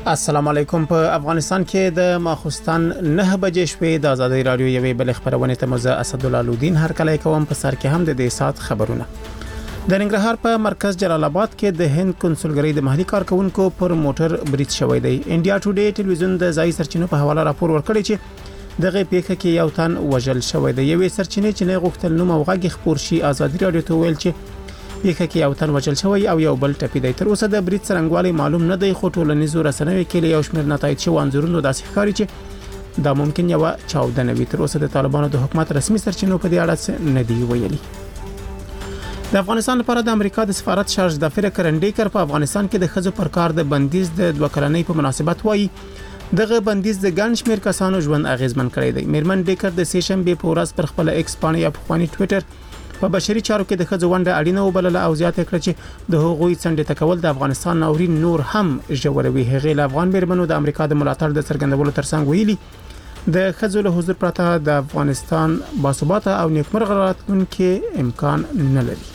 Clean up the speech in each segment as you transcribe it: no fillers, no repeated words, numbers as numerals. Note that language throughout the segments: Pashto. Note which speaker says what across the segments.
Speaker 1: السلام علیکم. په افغانستان کې د ماخوستن 9 بجې شپې د ازادي رادیو یوې بل خبرونه ته مزه اسد الله لودین هر کله کوم په سر کې هم د دې سات خبرونه. د ننګرهار په مرکز جلال آباد کې د هند کنسولګری د محلي کارکونکو پر موټر برید شوی دی. انډیا ټوډے ټلویزیون د ځای سرچینو په حواله راپور ورکړی چې دغه پیښه کې یو تن وژل شوی دی. یوې سرچینې چې نه غوښتل نوم او غږ خبر شي ازادي رادیو ته ویل چې پیښه کې یو تن وژل شوی او یو بل ټپي دی. تر اوسه د برید څرنګوالي معلوم نه دی، خو ټولنیزو رسنیو کې یو شمېر نتایج شو انځورونو داسې ښکاري چې دا ممکن یو چاودنه وي. تر اوسه د طالبانو د حکومت رسمي سرچینو په دې اړه نه دی ویلي. د افغانستان لپاره د امریکا د سفارت شارج دافر کرنډیکر په افغانستان کې د خزو پر کار د بندیز د 2 کلنۍ په مناسبت وایي دغه بندیز د ګڼ شمېر کسانو ژوند اغیزمن کړی دی. میرمن ډیکر د سیشنبه په ورځ پر خپل ایکس باندې یا په خپل ټوئیټر په بشري چارو کې د خځو ونډه اړینه وبلله او زیاته کړه چې د هغوی څنډې تکول د افغانستان ناورین نور هم ژوروي. هغه له افغان میرمنو د امریکا د ملاتړ د څرګندولو ترڅنګ ویلي د خځو له حضور پرته د افغانستان باثباته او نیکمرغه راتلونکي امکان نه لري.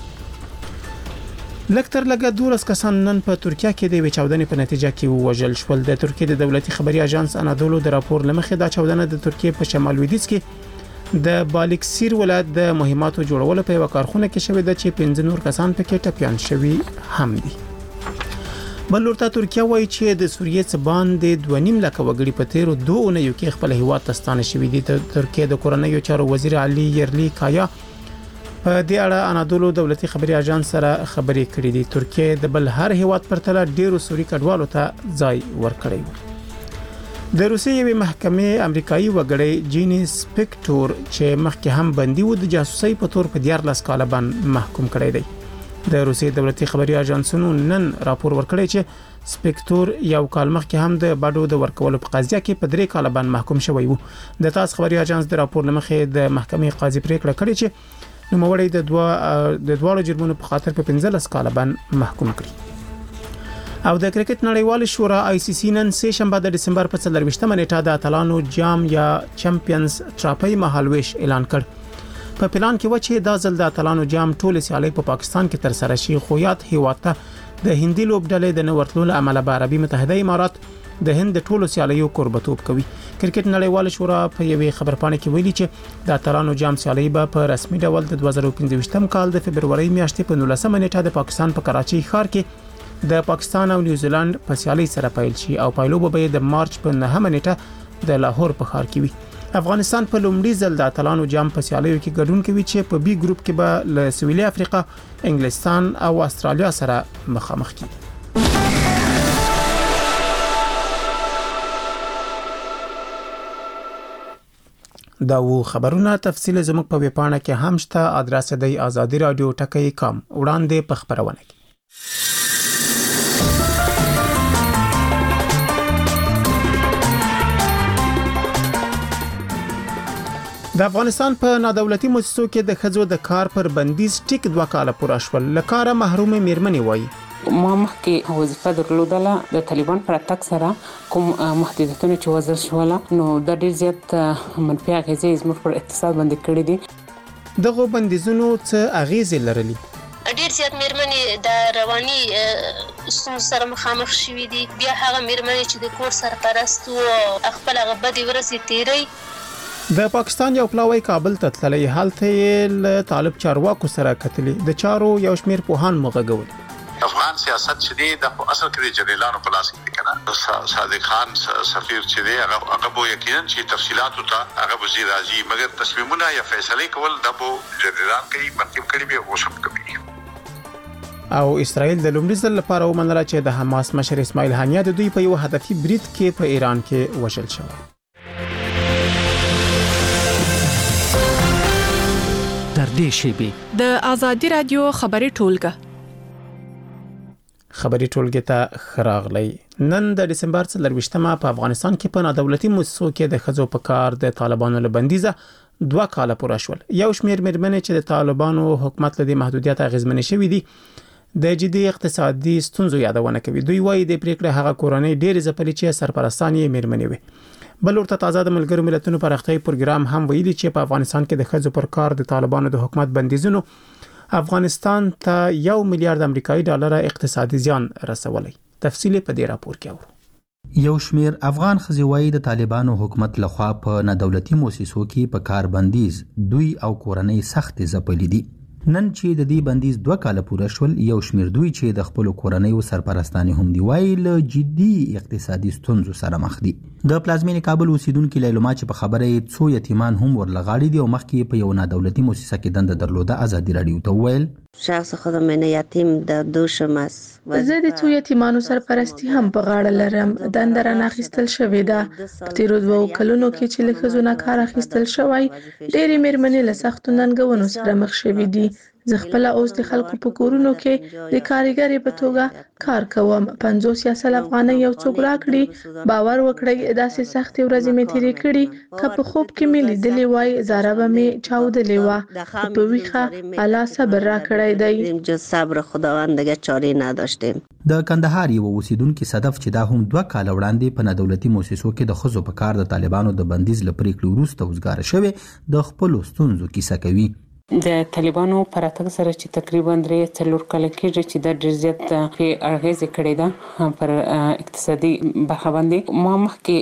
Speaker 1: لکتر لګه 12 کسان نن په ترکیه کې د چاودنې په نتیجه کې وژل شول. د ترکیه د دولتي خبري اژانس انادولو د راپور لمخې دا چاودنه د ترکیه په شمال لویدیځ کې د بالیکسیر ولایت د مهماتو جوړولو په یو کارخونه کې شوې ده چې 15 نور کسان پکې ټپيان شوي هم دي. بل ورته ترکیه وایي چې د سوریې څخه باندې 2.5 لک وګړي په تیرو 2 اونیو کې خپل هیواد ته ستانه شوي دي. د ترکیه د کورنیو چارو وزیر علي یرلی کایا په دې اړه انادولو دولتي خبري اژانس سره خبرې کړې دي. ترکیه د بل هر هیواد پرتله ډیرو سوري کډوالو ته ځای ورکړی و. د روسیې یوې محکمې امریکایي وګړی جینی سپیکټور چې مخکې هم بندي و د جاسوسي په تور په 14 کال باندې محکوم کړی دی. د روسیې دولتي خبري اژانسونو نن راپور ورکړی چې سپیکټور یو کال مخکې هم د باډو د ورکولو په قضیه کې په 3 کال باندې محکوم شوی و. د تاس خبري اژانس د راپور لمخې د محکمې قاضي پریکړه کړې چې نوموړی د دوه جرمونو په خاطر په 15 کال باندې محکوم کړي. او د کرکټ نړیوال شورا آی سی سی نن سه شنبه د دسمبر په 24مه نیټه د اتلانو جام یا چمپیونز ټرافي مهالويش اعلان کړ. په پلان کې و چې دا ځل د اتلانو جام ټول سیالي په پاکستان کې تر سره شي، خو یاد هیواد ته د هندي لوبډلې د نورتلو عمله به عربي متحده امارات د هند د ټولو سیالیو قربتوب کوي. کرکټ نړیوال شورا په یوې خبرپاڼه کې ویلي چې د اتلانو جام سیالي به په رسمي ډول د 2015 کال د فبرवरी میاشتې په 19مه نیټه د پاکستان په کراچي ښار کې د پاکستان او نیوزیلند په سیالي سره پیل شي او پایلو به د مارچ په 9مه نیټه د لاهور په ښار کې وي. افغانستان په لومړي ځل د اتلانو جام په سیالیو کې ګډون کوي چې په بي ګروپ کې به له سویلي افریقا، انګلستان او استرالیا سره مخامخ کیږي. دا و خبرونه تفصیل زموږ په ویبپاڼه کې هم شته. ادرس دی azadiradio.com. وړاندې په خبرونه کې د افغانستان په نادولتي مؤسسو کې د خځو د کار پر بندیز ټیک 2 کال پوره شول. لکاره محروم میرمنې وایي
Speaker 2: ما مخکې وظیفه درلودله، د طالبان پر اتاک سره کوم محدودیتونه چې وضع شول نو د ډیر زیات منفي اغیزې زموږ پر اقتصاد باندې کړې دي.
Speaker 1: دغه بندیزونو څه اغیزې لرلي؟
Speaker 3: ډیر زیات میرمنې د رواني ستونزو سره مخامخ شوي دي. بیا هغه میرمنې چې د کور سرپرست او خپل هغه بدې ورځې تیری.
Speaker 1: د پاکستان یو پلاوی کابل ته تللی، حالت یې له طالب چارواکو سره کتلی. د چارو یو شمیر پوهان مغږول.
Speaker 4: افغان سیاست چې دی د اصل کې د جنرالانو په لاس کې کنه. صادق خان سفیر چې دی هغه به یقینا چې تفصيلات ته هغه وزیر راځي، مګر تصمیمونه یا فیصله کول د بو جنرالان کوي، مرتب کړي به وشم کوي.
Speaker 1: او اسرائیل د لومړي ځل لپاره ومنله چې د حماس مشر اسماعیل هانیه د دوی په یو هدفي برید کې په ایران کې وژل شو.
Speaker 5: در دې شیبه
Speaker 6: د ازادي رادیو خبري ټولګه
Speaker 1: خبري ټولګه ته خراغلی. نن د دسمبر 24مه په افغانستان کې په نادولتي مؤسسو کې د خځو په کار د طالبانو له بندیزه 2 کال پوره شول. یو شمیر میرمنې چې د طالبانو حکومت له محدودیت اغیزمنې شوې دي د جدي اقتصادي ستونزو یادونه کوي. دوی وایي د پریکړه هغه کورنۍ ډېر ځپلې چې سرپرستان یې میرمنې وي. بل ورته تازه د ملګرو ملتونو پرختي پروګرام هم ویلي چې په افغانستان کې د خځو پر کار د طالبانو د حکومت بندیزونو افغانستان ته $1 میلیارډ امریکایي ډالر اقتصادي زیان رسولی. تفصیل په دې راپور کې اورو.
Speaker 7: یو شمیر افغان ښځې وایي د طالبانو حکومت لخوا په نادولتي مؤسسو کې په کار بندیز دوی او کورنۍ سختې ځپلې دي. نن چې د دې بندیز 2 کاله پوره شول، یو شمیر دوی چې د خپل کورنۍ سرپرستانې هم دی وایي له جدي اقتصادي ستونزو سره مخ دي. د پلازمینې کابل اوسیدونکو لیلما چې په خبره یې څو یتیمان هم ورلغاړي دي او مخکې په یو نادولتي مؤسسه کې دنده درلوده، ازادي رادیو ته وویل
Speaker 8: شخص خودم من یتیم در دوشم است.
Speaker 6: زه د څو یتیمانو سرپرستی هم په غاړه لرم. دنده رانه اخیستل شوې ده. په تیرو 2 کلونو کې چې له ښځو نه کار اخیستل شوی، ډېرې مېرمنې له سختو ننګونو سره مخ شوې دي. زه خپل اوس د خلکو په کورونو کې د کارګرې په توګه کار کوم. 50 یا 100 افغانۍ یو څوک راکړي، باور وکړئ داسې سختې ورځې مې تیرې کړي که په خوب کې مې لیدلې وای زاره به مې چاودلې وه. په ویښه الله صبر راکړی دی.
Speaker 8: جز صبر خداوند دیگه چاره نداشتیم.
Speaker 7: د کندهار یو اوسیدونکو صدف چې دا هم 2 کاله وړاندې په نادولتي مؤسسو کې د ښځو په کار د طالبانو د بندیز لپاره وروسته وزګار شوی د خپل ستونزو کیسه کوي.
Speaker 2: د طالبانو پراتګ سره چې تقریبا 3-4 کال کېږي چې د ډېر زیات اغیزه کړې ده پر اقتصادي برخه باندې. ما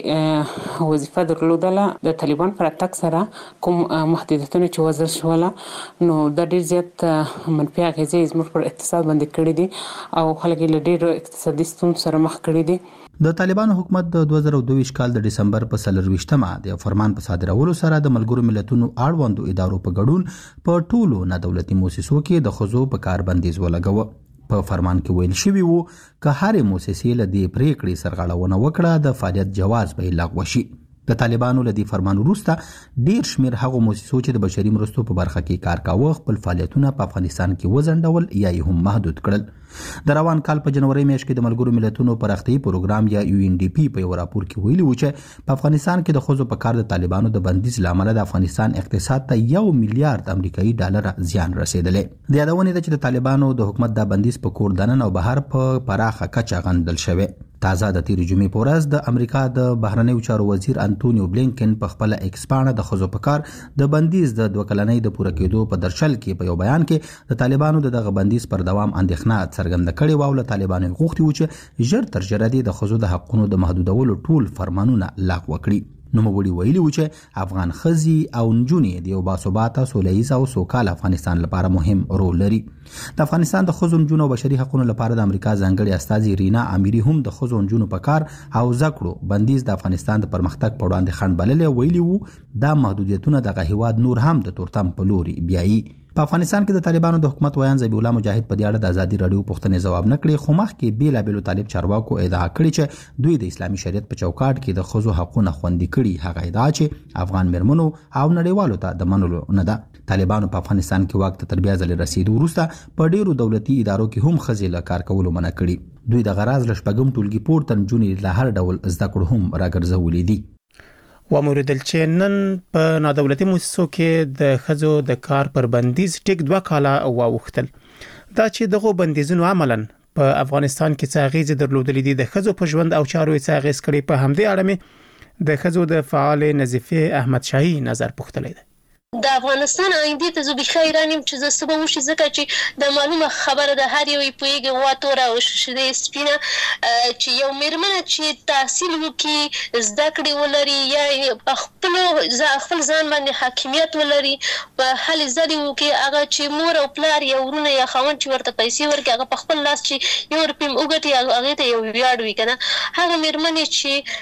Speaker 2: مخکې وظیفه درلودله. د طالبان پراتګ سره کوم محدودیتونه چې وضع شول نو د ډېر زیات منفي اغیزه زموږ پر اقتصاد باندې کړې دي او خلک له ډېر اقتصادي ستونزو سره مخ کړي دي.
Speaker 7: د طالبانو حکومت د 2022 کال د ډسمبر په 24مه د فرمان په صادرولو سره د ملګرو ملتونو اړوندو ادارو په ګډون په ټولو نادولتي مؤسسو کې د ښځو په کار بندیز ولګاوه. په فرمان کې ویل شوی وو که هرې مؤسسې له دې پریکړې سرغړونه وکړه د فعالیت جواز به لغوه شي. د طالبانو له دې فرمان وروسته ډیر شمیر هغه مؤسسو چې د بشري مرستو په برخه کې کار کاوه خپل فعالیتونه په افغانستان کې وځنډول یا یې هم محدود کړل. د روان کال په جنوري میاشت کې د ملګرو ملتونو پرختي پروګرام یا UNDP په یو راپور کې ویلي و چې په افغانستان کې د ښځو په کار د طالبانو د بندیز لامل د افغانستان اقتصاد ته $1 میلیارډ امریکایي ډالر زیان رسیدلی. د یادونې ده چې د طالبانو د حکومت د بندیز په کور دننه او بهر په پراخه کچه غندل شوی. تازه د تیرې جمعې په ورځ د امریکا د بهرنیو چارو وزیر انټونیو بلینکن په خپل ایکس پاڼه د ښځو په کار د بندیز د 2 کلنۍ د پوره کېدو په درشل کې په یو بیان کې د طالبانو دغه بندیز پر دوام اندېښنه څرګنده کړې و او له طالبانو غوښتي و چې ژر تر ژره د ښځو د حقونو د محدودولو ټول فرمانونه لغوه کړي. نوموړي ویلي و چې افغان ښځې او نجونې د یو باثباته سوله ییز او سوکاله افغانستان لپاره مهم رول لري. د افغانستان د ښځو نجونو او بشري حقوقو لپاره د امریکا ځانګړي استازي رینا امیری هم د ښځو نجونو په کار او زکړو بندیز د افغانستان د پرمختګ په وړاندې خنډ بللې. ویلي وو دا محدودیتونه دغه هیواد نور هم د تورتم په لوري بیایي. په افغانستان کې د طالبانو د حکومت ویان ذبیح الله مجاهد په دې اړه د ازادي رادیو پوښتنې ځواب نه کړي، خو مخکې بیلابیلو طالب چارواکو ادعا کړې چې دوی د اسلامي شریعت په چوکاټ کې د ښځو حقوقونه خوندي کړي. هغه ادعا چې افغان مېرمنو او نړیوالو ته د منلو نه ده. طالبانو په افغانستان کې واک ته تر بیا ځلې رسیدو وروسته په ډیرو دولتي ادارو کې هم ښځې له کار کولو منع کړي. دوی د غراض له شپږم ټولګي پورته نجونې له هر ډول زده کړو هم راګرځولې دي.
Speaker 1: وموردل چې نن په نادولتي مؤسسو کې د ښځو د کار پر بندیز ټیک 2 کاله واوښتل. دا چې دغه بندیزونو عملاً په افغانستان کې څه اغیز درلودلې دي د ښځو په ژوند او چارو څه اغیز کړي، په همدې اړه مې د ښځو د فعال نظیفه احمد شاهي نظر پوښتلی دی.
Speaker 3: د افغانستان آینده ته زه بخیر رانیم چې زه سبا وشي ځکه چې د معلومه خبره د هر یو پویګه واتوره او شیده سپینه چې یو مېرمنه چې تحصیل وکړي زده کړې ولري یا خپل ځان باندې حاکمیت ولري په هلې ځلې وکړي، هغه چې مور او پلار یا ورونه یا خاوند چې ورته پیسې ورکړي هغه په خپل لاس چې یو روپۍ وګټي هغې ته یو ویاړ وي که نه. هغه مېرمنې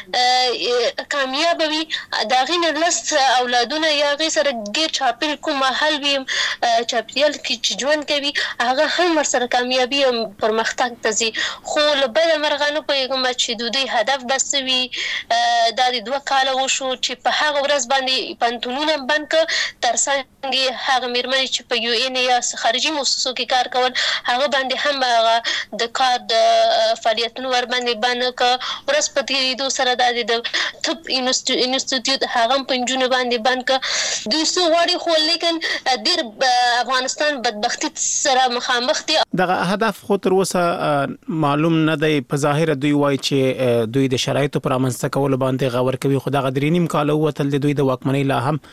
Speaker 3: چې کامیابه وي د هغې نه لس اولادونه یا هغې سره چاپیل کوم محل وي چاپیل کې چې ژوند کوي هغه هم ورسره کامیابی او پرمختګ ته ځي. خو له بده مرغه نه پوهېږم چې د دوی هدف به څه وي. دا د 2 کاله وشو چې په هغه ورځ باندې پوهنتونونه بند کړه، تر څنګ هغه مېرمنې چې په UN یا خارجي مؤسسو کې کار کول هغه باندې هم هغه د کار د فعالیتونو ور باندې بند کړه. ورځ په تېرېدو سره د طب انسټیټیوټ هغه هم په نجونو باندې بند کړه. دوی غواړي خو لیکن ډېر افغانستان بدبختی سره مخامخ دي.
Speaker 1: دغه هدف خو تر اوسه معلوم نه دی. په ظاهر دوی وایي چې دوی د شرایطو پر امنځته کولو باندې غور کوي، خو دغه 3.5 کال وتل د دوی د واکمنۍ لا هم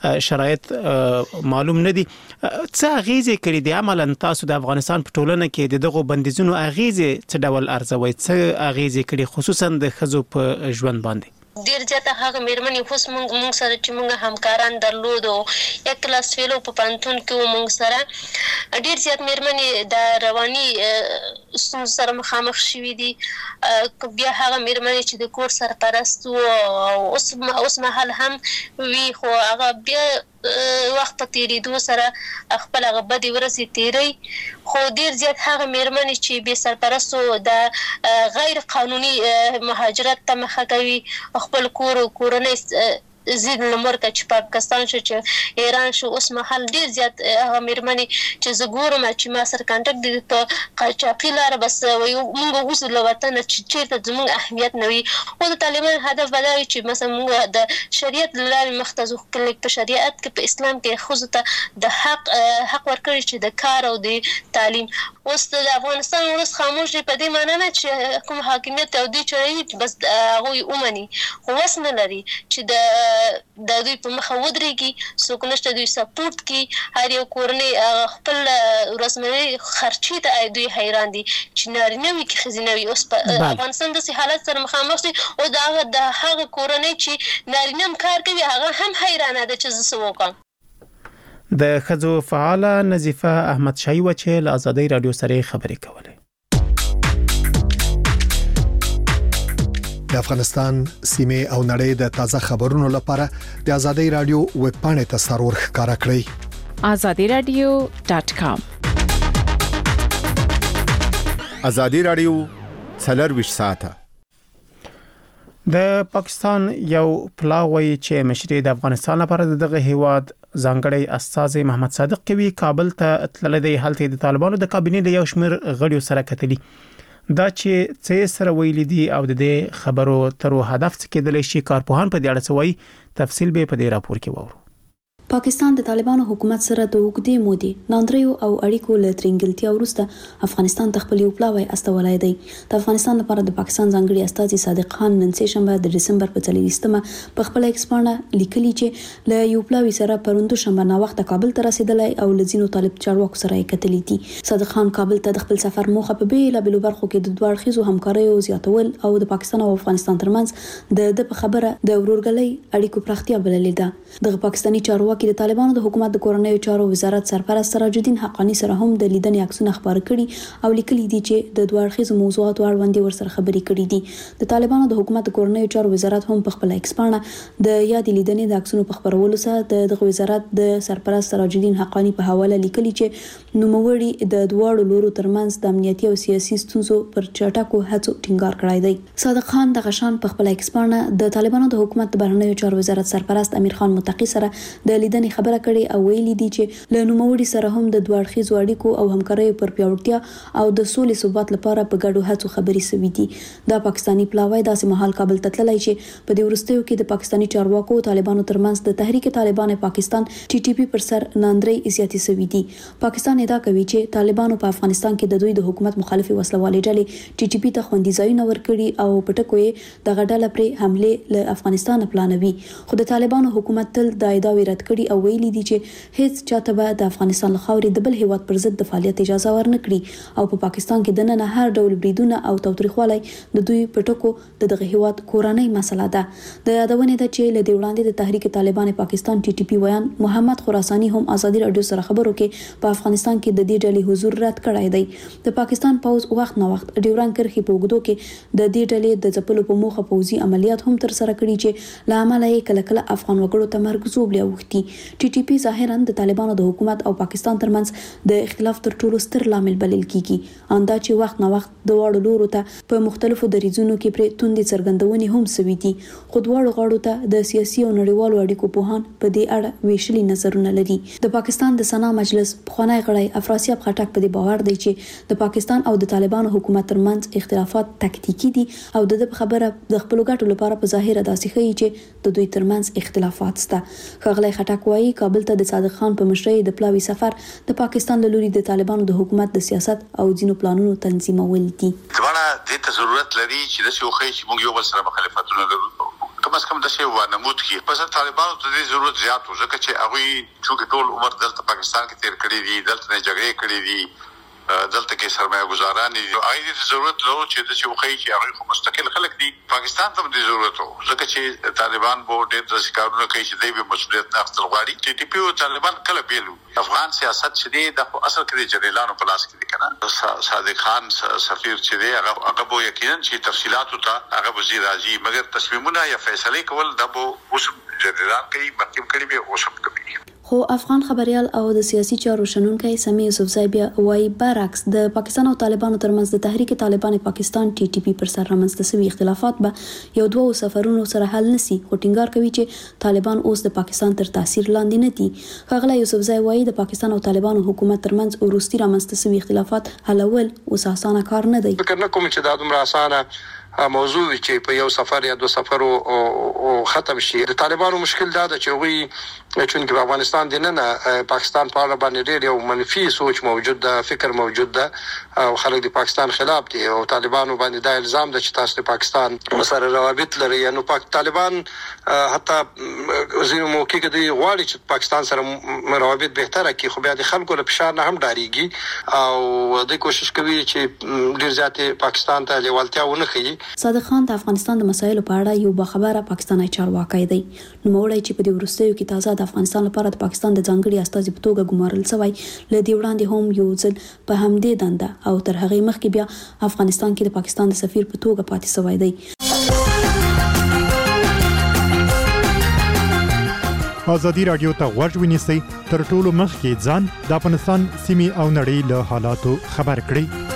Speaker 1: شرایط معلوم نه دي. څه اغیزې کړي دي عملاً تاسو د افغانستان په ټولنه کې د دغه بندیزونو اغیزې څه ډول ارزوي، څه اغیزې کړي خصوصا د ښځو په ژوند باندې؟
Speaker 3: ډیر زیاته هغه میرمنې اوس موږ سره چې موږ همکاران درلودو یک کلاس فیلو په پانتون کې موږ سره ډیر زیات میرمنې د رواني ستونزو سره مخامخ شوي دي. بیا هغه میرمنې چې د کور سرپرست او اوس مهال هم وي، خو هغه بیا وخت په تیریدو سره خپل هغه بدې ورځې تیری. خو ډیر زیات هغه میرمنې چې بې سرپرستو د غیر قانوني مهاجرت ته مخه کوي، خپل کور او کورنۍ زید نمبر کا چې پاکستان شو چې ایران شو، اوس مهال ډیر زیات هغه میرمنې چې زه ګورم چې ما سره کانټاکټ دي په قاچاقي لاره بس موږ اوس له وطن چې چیرته زموږ اهمیت نه وي. او د طالبان هدف دا وي چې مثلا موږ د شریعت له لارې مخته ځو. په شریعت کې په اسلام کې ښځو ته د حق ورکړي چې د کار او د تعلیم. اوس د افغانستان ولس خاموش دی په دې معنی نه چې کوم حاکمیت او دوی چړي بس هغوی ومني، خو وس نه لري چې د دوی په مخه ودرېږي، څوک نشته دوی سپورټ کوي. هر یو کورنۍ خپل ورځمنۍ خرچې ته دوی حیران دي چې نارینه وي که ښځینه وي. اوس په افغانستان داسې حالت سره مخامخ دي او د هغه کورنۍ چې نارینه هم کار کوي هغه هم حیرانه ده چې زه څه وکړم.
Speaker 1: د ښځو فعاله نظیفه احمد شاهي و چې له ازادۍ رادیو سره خبرې کولې.
Speaker 9: د افغانستان سیمه او نړۍ د تازه خبرونو لپاره د ازادۍ رادیو ویب پاڼې ته سرور ښکارا کړئ
Speaker 10: azadiradio.com.
Speaker 11: ازادي رادیو 24 ساعته.
Speaker 1: د پاکستان یو پلاوی چې مشري د افغانستان لپاره دغه هیواد ځانګړی استاذ محمد صادق کوي کابل ته تللی دی. هلته د طالبانو د کابینې د یو شمېر غړیو سره کتلی. دا چې څه سره ویل دي او د دې خبرو تر هدف څخه کېدلی شي کارپوهان په دې اړه څه وایي، تفصیل به په دې راپور کې وورو.
Speaker 12: پاکستان د طالبانو حکومت سره د اوږدې مودې ناندریو او اړیکو له ترنګلتیا وروسته افغانستان ته خپل یو پلاوی استولای دی. د افغانستان لپاره د پاکستان ځانګړي استازي صادق خان نن سه شنبه د دسمبر په 30مه په خپل ایکسپانه لیکلي چې له یو پلاوی سره پروندو شنبه نا وخت کابل ته رسیدلی او لزینو طالب چارواکو سره کتلی دي. صادق خان کابل ته د خپل سفر موخه په بیلابېلو برخو کې د دوه اړخیزو همکاریو زیاتول او د پاکستان او افغانستان ترمنځ د خبره د ورورګلۍ اړیکو پراختیا بللې ده. د پاکستاني چارواکي د طالبانو د حکومت د کورنیو چارو وزارت سرپرست سراج الدین حقانی سره هم د لیدنې عکسونه خبر کړي او لیکلي دي چې د دوه اړخیزو موضوعاتو اړوند ورسره خبرې کړي دي. د طالبانو د حکومت د کورنیو چارو وزارت هم په خپل ایکسپانه د یاد لیدنې د عکسونو په خبرولو سره د وزارت د سرپرست سراج الدین حقانی په حواله لیکلي چې نوموړي د دوه لورو ترمنځ د امنیتي او سیاسي ستونزو پر چټکو هڅو ټینګار کړی دی. صادق خان د غشان په خپل ایکسپانه د طالبانو د حکومت د بهرنیو چارو وزارت سرپرست امیر خان متقی سره د لیدنې خبره کړې او ویلي دي چې له نوموړي سره هم د دوه اړخیزو اړیکو او همکاریو پر پیاوړتیا او د سولې ثبات لپاره په ګډو هڅو خبرې شوې دي. دا پاکستانی پلاوی داسې مهال کابل ته تللی چې په دې وروستیو کې د پاکستانی چارواکو طالبانو ترمنځ د تحریک طالبان پاکستان TTP پر سر ناندري زیاتې شوې دي. پاکستان ادعا کوي چې طالبانو په افغانستان کې د دوی د حکومت مخالفي وسلوالې ډلې TTP ته خوندي ځایونه ورکړي او په ټکو یې د غډاله پر حمله له افغانستان پلانوي. خو د طالبانو حکومت تل د ادعاوې رد کړي او ویلي دي چې هیڅ چاته به د افغانستان له خاورې د بل هیواد پر ضد د فعالیت اجازه ورنکړي او په پاکستان کې د نن هر ډول بریدونه او تاوتریخوالی د دوی په ټکو دغه هیواد کورنۍ مسله ده. د یادونې ده چې له دې وړاندې د تحریک طالبان پاکستان TTP ویان محمد خراسانی هم ازادي رادیو سره خبرو کې په افغانستان کې د دې ډلې حضور رد کړی دی. د پاکستان پوز وخت نه وخت ډیوران کرخي په وګړو کې د دې ډلې د ځپلو په موخه پوزي عملیات هم تر سره کړي چې لامل یې کله کله افغان وګړو ته مرګ زوبلیا وختي. TTP ظاهرا د طالبانو د حکومت او پاکستان ترمنځ د اختلاف تر ټولو ستر لامل بلل کیږي. اندا چې وخت نه وخت د واړو لورو ته په مختلفو دریځونو کې پر توندې څرګندونې هم سوي دي. خو دواړو غاړو ته د سیاسي او نړیوالو اړیکو پوهان په دې اړه ویشلي نظرونه لري. د پاکستان د سنا مجلس پخوانی غړی افراسیاب خټک په دې باور دی چې د پاکستان او د طالبانو حکومت ترمنځ اختلافات تکتیکی دي او د خبره د خپل ګټو لپاره په ظاهر داسې ښیي چې د دوی ترمنځ اختلافات شته. خغلی خټک وايي کابل ته د صادق خان په مشرۍ د پلاوی سفر د پاکستان له لوري د طالبانو د حکومت د سیاست او ځینو پلانونو تنظیمول دي.
Speaker 4: ځوانه د ته ضرورت لري چې د څه وخت چې موږ یو بل سره مخالفتونه لرو. کم از کم د شی و نمود کی پس طالبانو ته د ضرورت زیات و ځکه چې هغه چې ټول عمر دلته پاکستان کې تیر کړی دي دلته نه جګړې کړې دي دلته کې سرمایه گزاران دي هغه د ضرورت لرو چې د چوخی چې هغه خو مستقل خلک دي پاکستان ته د ضرورت وو ځکه چې طالبان به ډېر د شکارونو کوي چې دوی به مسؤلیت نه اخیستل غواړي ټي ټي پی او طالبان کله بیلو افغان سیاست چې دی د اصل کې جنرالانو په لاس کې دي کنه صادق خان سفیر چې دی هغه به یقینا چې تفصيلات ته هغه وزیر راځي مګر تصمیمونه یا فیصله کول د بو اوس جنرال کوي مخکې کړي به اوس کوي
Speaker 12: خو افغان خبريال او د سیاسي چارو شنونکي سمي یوسفزای بیا وايي برعکس د پاکستان او طالبانو ترمنځ د تحریک طالبان پاکستان ټي ټي پی پر سر رامنځته شوي اختلافات به یو دوه سفرونو سره حل نسی خو ټینګار کوي چې طالبان اوس د پاکستان تر تاثیر لاندې نه دي خغله یوسفزای وايي د پاکستان او طالبانو حکومت ترمنځ ورستي رامنځته شوي اختلافات حلول اوس اسانه کار نه دی
Speaker 13: فکر نه کوم چې دا دومره اسانه موضوع چې په یو سفر یا دو سفر او ختم شي د طالبانو مشکل دا ده چې وی چون کې افغانستان د نه پاکستان په اړه باندې ډېر یو منفي سوچ موجود ده فکر موجود ده او خلک د پاکستان خلاف دي او طالبانو باندې دا الزام ده چې تاسو د پاکستان سره روابط لري نو طالبان حتی زینو موقع کې دی غواړي چې پاکستان سره روابط بهتره کړي خو بیا د خلکو له فشار نه هم ډاریږي او د کوشش کوي چې ډیر ځاتې پاکستان ته لیوالتیا ونه خي
Speaker 12: صادق خان د افغانستان د مسایلو په اړه یو باخبره پاکستاني چارواکي دی نو موړی چې په دې ورستیو کې تازه د افغانستان لپاره د پاکستان د ځانګړي استازي په توګه ګمارل شوی لدی وړاندې هم یو ځل په همدې دنده او تر هغه مخکې بیا افغانستان کې د پاکستان د سفیر په توګه پاتې شوی دی
Speaker 14: ازادي رادیو ته غوږ ونیسئ تر ټولو مخکې ځان د افغانستان سیمې او نړۍ له حالاتو خبر کړئ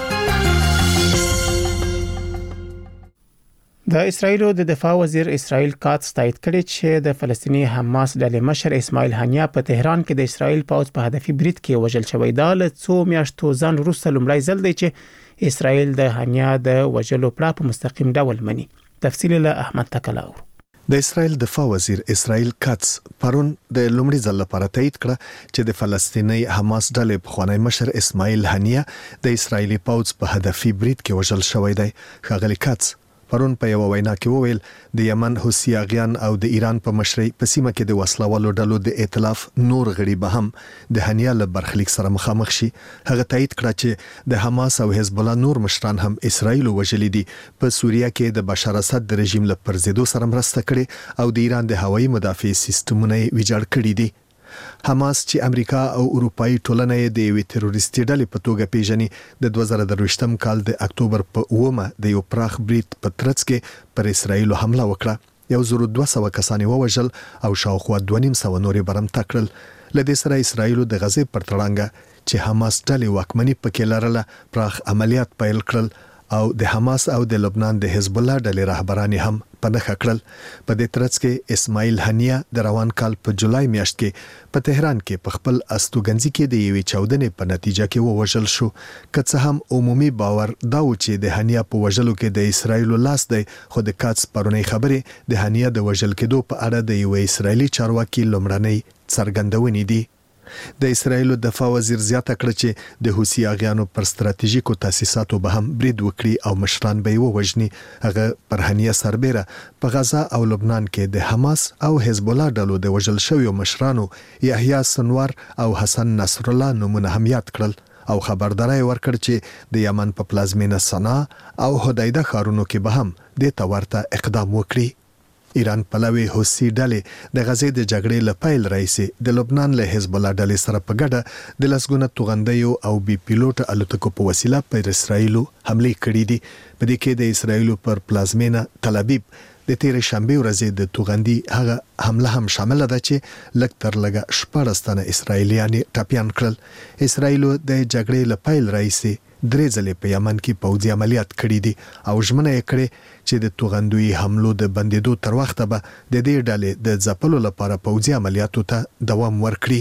Speaker 1: د اسرایل د دفاع وزیر اسرائیل کاتس تایید کړی چې د فلسطینی حماس ډلې مشر اسماعیل هانیه په تهران کې د اسرائیل پوځ په هدفي برید کې وژل شوی دا له څو میاشتو ځان وروسته لومړی ځل دی چې اسرائیل د هانیه د وژلو پړه په مستقیم ډول مني تفصیل له احمد تکلاو
Speaker 9: د اسرائیل دفاع وزیر اسرائیل کاتس پرون د لومړي ځل لپاره تایید کړ چې د فلسطینی حماس ډلې په خوانی مشر اسماعیل هانیه د اسرائیلي پوځ په هدفي برید کې وژل شوی دی ښاغلی کاتس پرون په یو وینا کې وویل د یمن حوثي اغیان او د ایران په مشرۍ په سیمه کې د وسلوالو ډلو د ائتلاف نور غړي به هم د هانیه له برخلیک سره مخامخ شي هغه تایید کړ چې د حماس او حزب الله نور مشران هم اسرائیل وژلي دي په سوریه کې د بشار اسد د رژیم له پرزیدو سره مرسته کړې او د ایران د هوایي مدافع سیستمونه ویجاړ کړي دي حماس چې امریکا او اروپאי ټولنې د یوې تروریستي ډلې په توګه پیژني د 2023م کال د اکتوبر په 9 د یو پراخ برید په ترڅ کې پر اسرائیل حمله وکړه 1200 کسان ووژل او شاوخوا 2.5 نور برم تکړل لدې سره اسرائیل د غزې پر تړانګه چې حماس ډلې واکمنۍ پکې لرله پراخ عملیات پیل کړل او د حماس او د لبنان د حزب الله ډلې رهبران هم په نخښه کړل په دې ترڅ کې اسماعیل هانیه د روان کال په جولای میاشت کې په تهران کې په خپل استوګنځي کې د یوې چاودنې په نتیجه کې ووژل شو که څه هم عمومي باور دا و چې د هانیه په وژلو کې د اسرائیل لاس دی خو د کاتس پرونی خبرې د هانیه د وژل کېدو په اړه د یوې اسرائیلي چارواکي لومړنۍ څرګندونې دي د اسرائیل دفاع وزیر زیاته کړ چې د حوثي اغیانو پر ستراتیژیکو تاسیساتو به هم برید وکړي او مشران به ووژني هغه پر هانیه سربېره په غزا او لبنان کې د حماس او حزب الله ډلو د وژل شویو مشرانو یحیی سنوار او حسن نصر الله نومونه هم یاد کړل او خبرداري ورکړ چې د یمن په پلازمینه سنا او هدایده ښارونو کې به هم د تورته اقدام وکړي ایران پلوي حوثي ډلې د غزې د جګړې لپاره رئیسي د لبنان له حزب الله ډلې سره په ګډه د لسګونه توغندیو او بي پیلوټ الوتکو په وسیله پر اسرائیل حمله کړې دي په دې کې د اسرائیل پر پلازمینه تل ابیب د تیر شنبه ورځې د توغندي هغه حمله هم شامل ده چې لکتر لګه 14 تنه اسرائیلیان ټاپیان کړل اسرائیل د جګړې لپاره رئیسي درې ځلې په یمن کې پوځي عملیات کړې دي او ژمنه یې کړې چې د توغندوی حملو د بندیدو تر وخته به د دې ډلې د ځپلو لپاره پوځي عملیاتو ته دوام ورکړي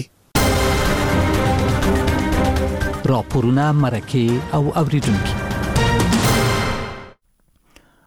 Speaker 5: راپورونه مرکه او اوریدونکو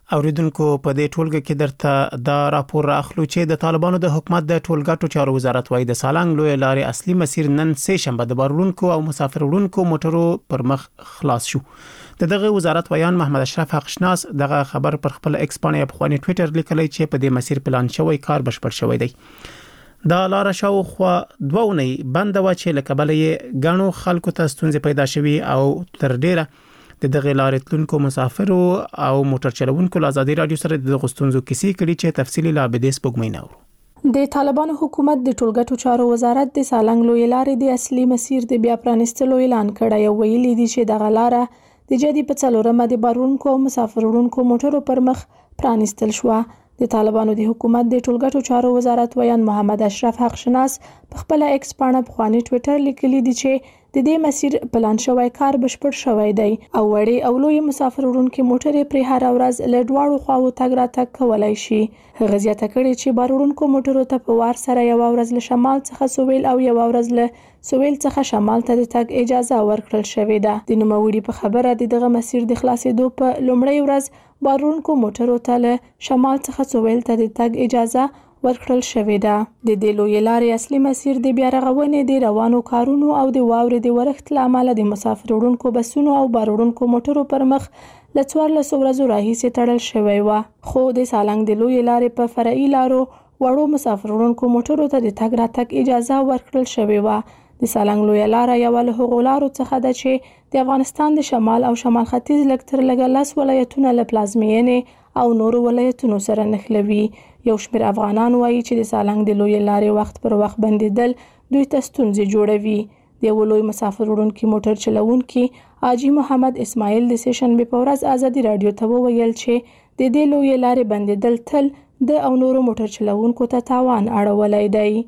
Speaker 1: اوریدونکو په دې ټولګه کې درته دا راپور راخلو چې د طالبانو د حکومت د ټولګټو چارو وزارت وايي د سالنګ لوی لارې اصلي مسیر نن سه شنبه د بارونکو او مسافر وړونکو موټرو پر مخ خلاص شو. دغه وزارت ویان محمد اشرف حقشناس دغه خبر پر خپل ایکس باندې په خواني ټوئیټر لیکلی چې په دې مسیر پلان شوی کار بشپړ شوی دی. دا لار شاوخوا 2 اونۍ بند و چې لکبلې غاڼو خلکو ته ستونزې پیدا شوي او تر ډیره د دغه لارې تلونکو مسافرو او موټر چلوونکو له ازادي رادیو سره د غستونزو کیسې کړي چې تفصیلی لا به د سپوږمۍ نورو.
Speaker 6: د طالبانو حکومت د ټولګټو چارو وزارت د سالنګ لوی لارې د اصلي مسیر د بیا پرانستلو اعلان کړی او ویلي دي چې دغه لار د جدي په څلورمه د بارونکو او مسافر وړونکو موټرو پر مخ پرانستل شو. د طالبانو د حکومت د ټولګټو چارو وزارت ویان محمد اشرف حقشناس په خپل ایکس باندې په خواني ټوئیټر لیکلی دی چې د دې مسیر پلان شوی کار بشپړ شوی دی او وړي او لوی مسافر وړونکو موټرې پر هر ورځ له دواړو خواو تګ راتګ کولای شي. هغه زیاته کړې چې بار وړونکو موټرو ته په وار سره یو ورځ له شمال څخه سویل او یو ورځ له سویل څخه شمال ته د تګ اجازه ورکړل شوې ده. د نوموړي په خبره دغه مسیر د خلاصېدو په لومړۍ ورځ بارونکو موټرو ته له شمال څخه سویل ته د تګ اجازه ورکړل شوې ده. د دې لوی لارې اصلي مسیر د بیا رغونې د روانو کارونو او د واورې د ورښت لامل د مسافر وړونکو بسونو او بار وړونکو موټرو پر مخ له 14 ورځو راهیسې تړل شوی و. خو د سالنګ د لوی لارې په فرعي لارو وړو مسافر وړونکو موټرو ته د تګ راتګ اجازه ورکړل شوی و. د سالنګ لوی لار یو له هغو لارو څخه ده چې د افغانستان د شمال او شمال ختیځ لکتر لګلس ولایتونه له پلازمینې او نورو ولایتونو سره نښلوي. یو شمېر افغانان وایي چې د سالنګ د لوی لارې وخت پر وخت بندیدل دوی ته ستونزې جوړوي. د یو لوی مسافر وړونکي موټر چلوونکي حاجي محمد اسماعیل د سیشنبې په ورځ ازادي رادیو ته وویل چې د دې لوی لارې بندیدل تل د او نورو موټر چلوونکو ته تاوان اړولی دی.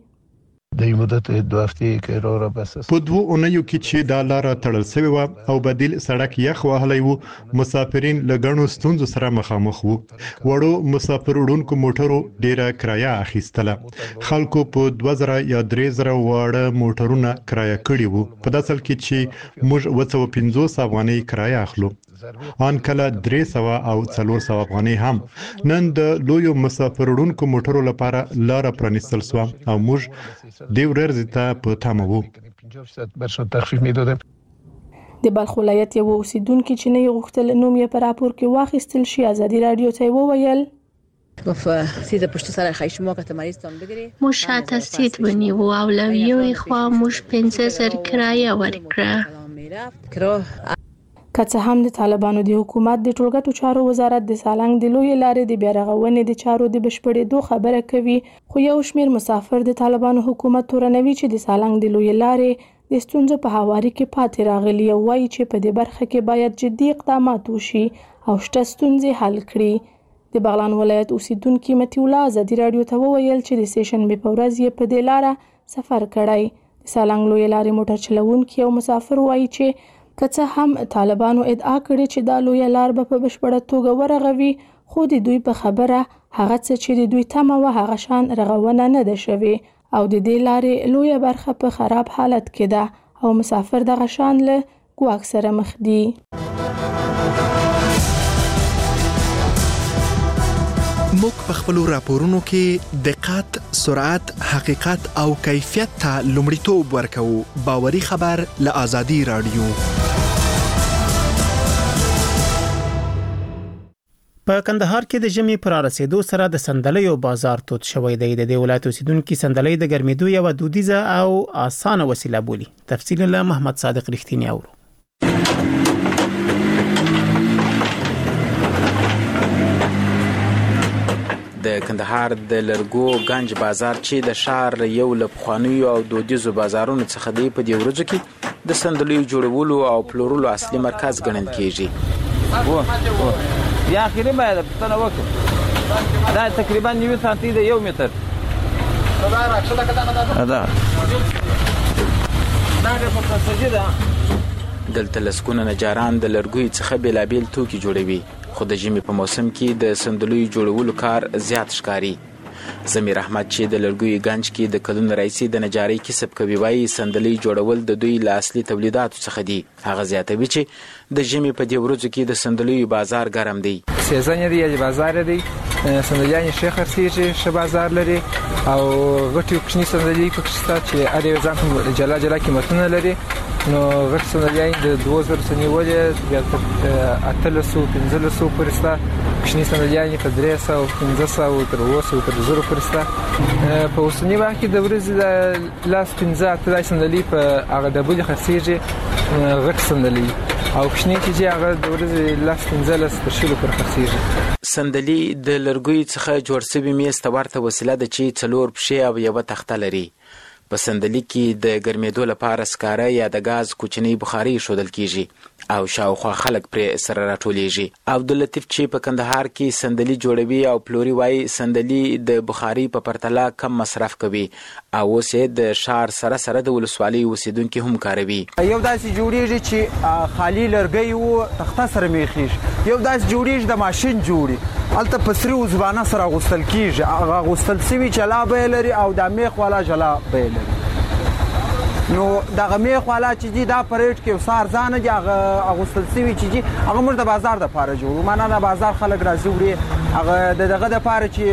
Speaker 15: د مدت 2 هفتې کې را بس
Speaker 14: په 2 اونیو کې چې دا لار تړل شوی و او بدیل سړک یخ وهلی وو مسافرین لګڼو ستونزو سره مخامخ وو. وړو مسافر وړونکو موټرو ډیره کرایه اخیستله. خلکو په 2000 یا 3000 واړه موټرونه کرایه کړي وو په داسل کې چې موږ 250 افغانۍ کرایه اخلو. ان کله 300 او 400 افغانۍ هم. نن د لویو مسافر وړونکو موټرو لپاره لار پرانستل شو او موږ د ورځې ته په تمه وو.
Speaker 6: د بلخ ولایت یو اوسیدونکو چې نه غوښتل نوم یې په راپور کې واخیستل شي ازادي رادیو ته وویل
Speaker 16: گفت سید پشت سر خواهی شما که تمریزتان بگیری
Speaker 3: موش شاید از سید بنی و اولویوی خواه موش 50,000 کرایه ورکره.
Speaker 6: که څه هم د طالبانو د حکومت د ټولګټو چارو وزارت د سالنګ د لوی لارې د بیا رغونې د چارو د بشپړېدو خبره کوي خو یو شمېر مسافر د طالبانو حکومت تورنوي چې د سالنګ د لوی لارې د ستونزو په هواري کې پاتې راغلي او وایي چې په دې برخه کې باید جدي اقدامات وشي او شته ستونزې حل کړي. د بغلان ولایت اوسیدونکو متي الله ازادي رادیو ته وویل چې د سیشنبې په ورځ یې په دې لاره سفر کړی. د سالنګ لوی لارې موټر چلوونکي او مسافر وایي چې که څه هم طالبانو ادعا کړې چې دا لوی لار به په بشپړه توګه ورغوي خو د دوی په خبره هغه څه چې د دوی تمه و هغه شان رغونه نه ده شوې او د دې لارې لویه برخه په خراب حالت کې ده او مسافر دغه شان له ګواښ سره مخ دي.
Speaker 17: موږ په خپلو راپورونو کې دقت، سرعت، حقیقت او کیفیت ته لومړیتوب ورکوو. باوري خبر له ازادي رادیو.
Speaker 1: په کندهار کې د ژمي پر رسیدو سره د سندلیو بازار توت شوی دی. د دې ولایت اوسیدونکو سندلۍ د ګرمېدو یو دودیزه او اسانه وسیله بولي. تفصیل له محمد صادق رښتینی اورو.
Speaker 18: د کندهار د لرګو گنج بازار چې د شهر یو له پخوانیو او دودیزو بازارونو څخه دی په دې ورځو کې د سندلیو جوړولو او پلورلو اصلي مرکز ګڼل کیږي.
Speaker 19: یا اخیری باید پښتنه وکړو دا تقریبا 9 سانتي د 1 متر
Speaker 18: دلته لسکونه نجاران د لرګوي څخه بیلابیل توکي جوړوي خو د ژمي په موسم کې د سندلیو جوړولو کار زیات ښکاري. زمیر احمد چې د لرګیو ګنج کې د کلونو راهیسې د نجارۍ کسب کوي وایي صندلۍ جوړول د دوی له اصلي تولیداتو څخه دي. هغه زیاتوي چې د ژمي په دې ورځو کې د صندلیو بازار ګرم دی.
Speaker 20: سیزن دی یا بازار دی، صندلیان ښه خرڅېږي، ښه بازار لري او غټې کوچنۍ صندلۍ پکې شته چې هر یو ځان جلا جلا قیمتونه لري. نو غټ صندلیان د 2000 سنیولې بیا تر 800 1500 پورې شته، کوچنۍ صندلیان په 300 1500 تر 200 تر 1000 پورې شته. په اوسني وخت کې د ورځې د لاس 15 صندلۍ په هغه ډبلې خرڅېږي غټ صندلۍ، او کوچنۍ چې هغه د ورځې لاس 15 تر 20 پورې خرڅېږي.
Speaker 18: صندلۍ د لرګیو څخه جوړ شوی میز ته ورته وسیله ده چې 4 پښې او یوه تخته لري. په صندلۍ کې د ګرمېدو لپاره سکاره یا د غاز کوچنۍ بخاري ایښودل کیږي او شاوخوا خلک پرې سره راټولیږي. عبداللطیف چې په کندهار کې صندلۍ جوړوي او پلوري وایي صندلۍ د بخاري په پرتله کم مصرف کوي او اوس یې د ښار سره سره د ولسوالۍ اوسیدونکي هم کاروي.
Speaker 21: یو داسې جوړیږي چې خالي لرګی وو تخته سره میخیږي، یو داسې جوړیږي د ماشین جوړي هلته په سري وزبانه سره اغوستل کیږي، هغه اغوستل سوي جلا بیه لري او د میخ والا جلا بیه لري. نو دغه میخ والا چې دي دا په ریټ کې یو څه ارزانه دي، هغه اغوستل سوي چې دي هغه موږ د بازار دپاره جوړو، معنا د بازار خلک راځي وړي، هغه دغه دپاره چې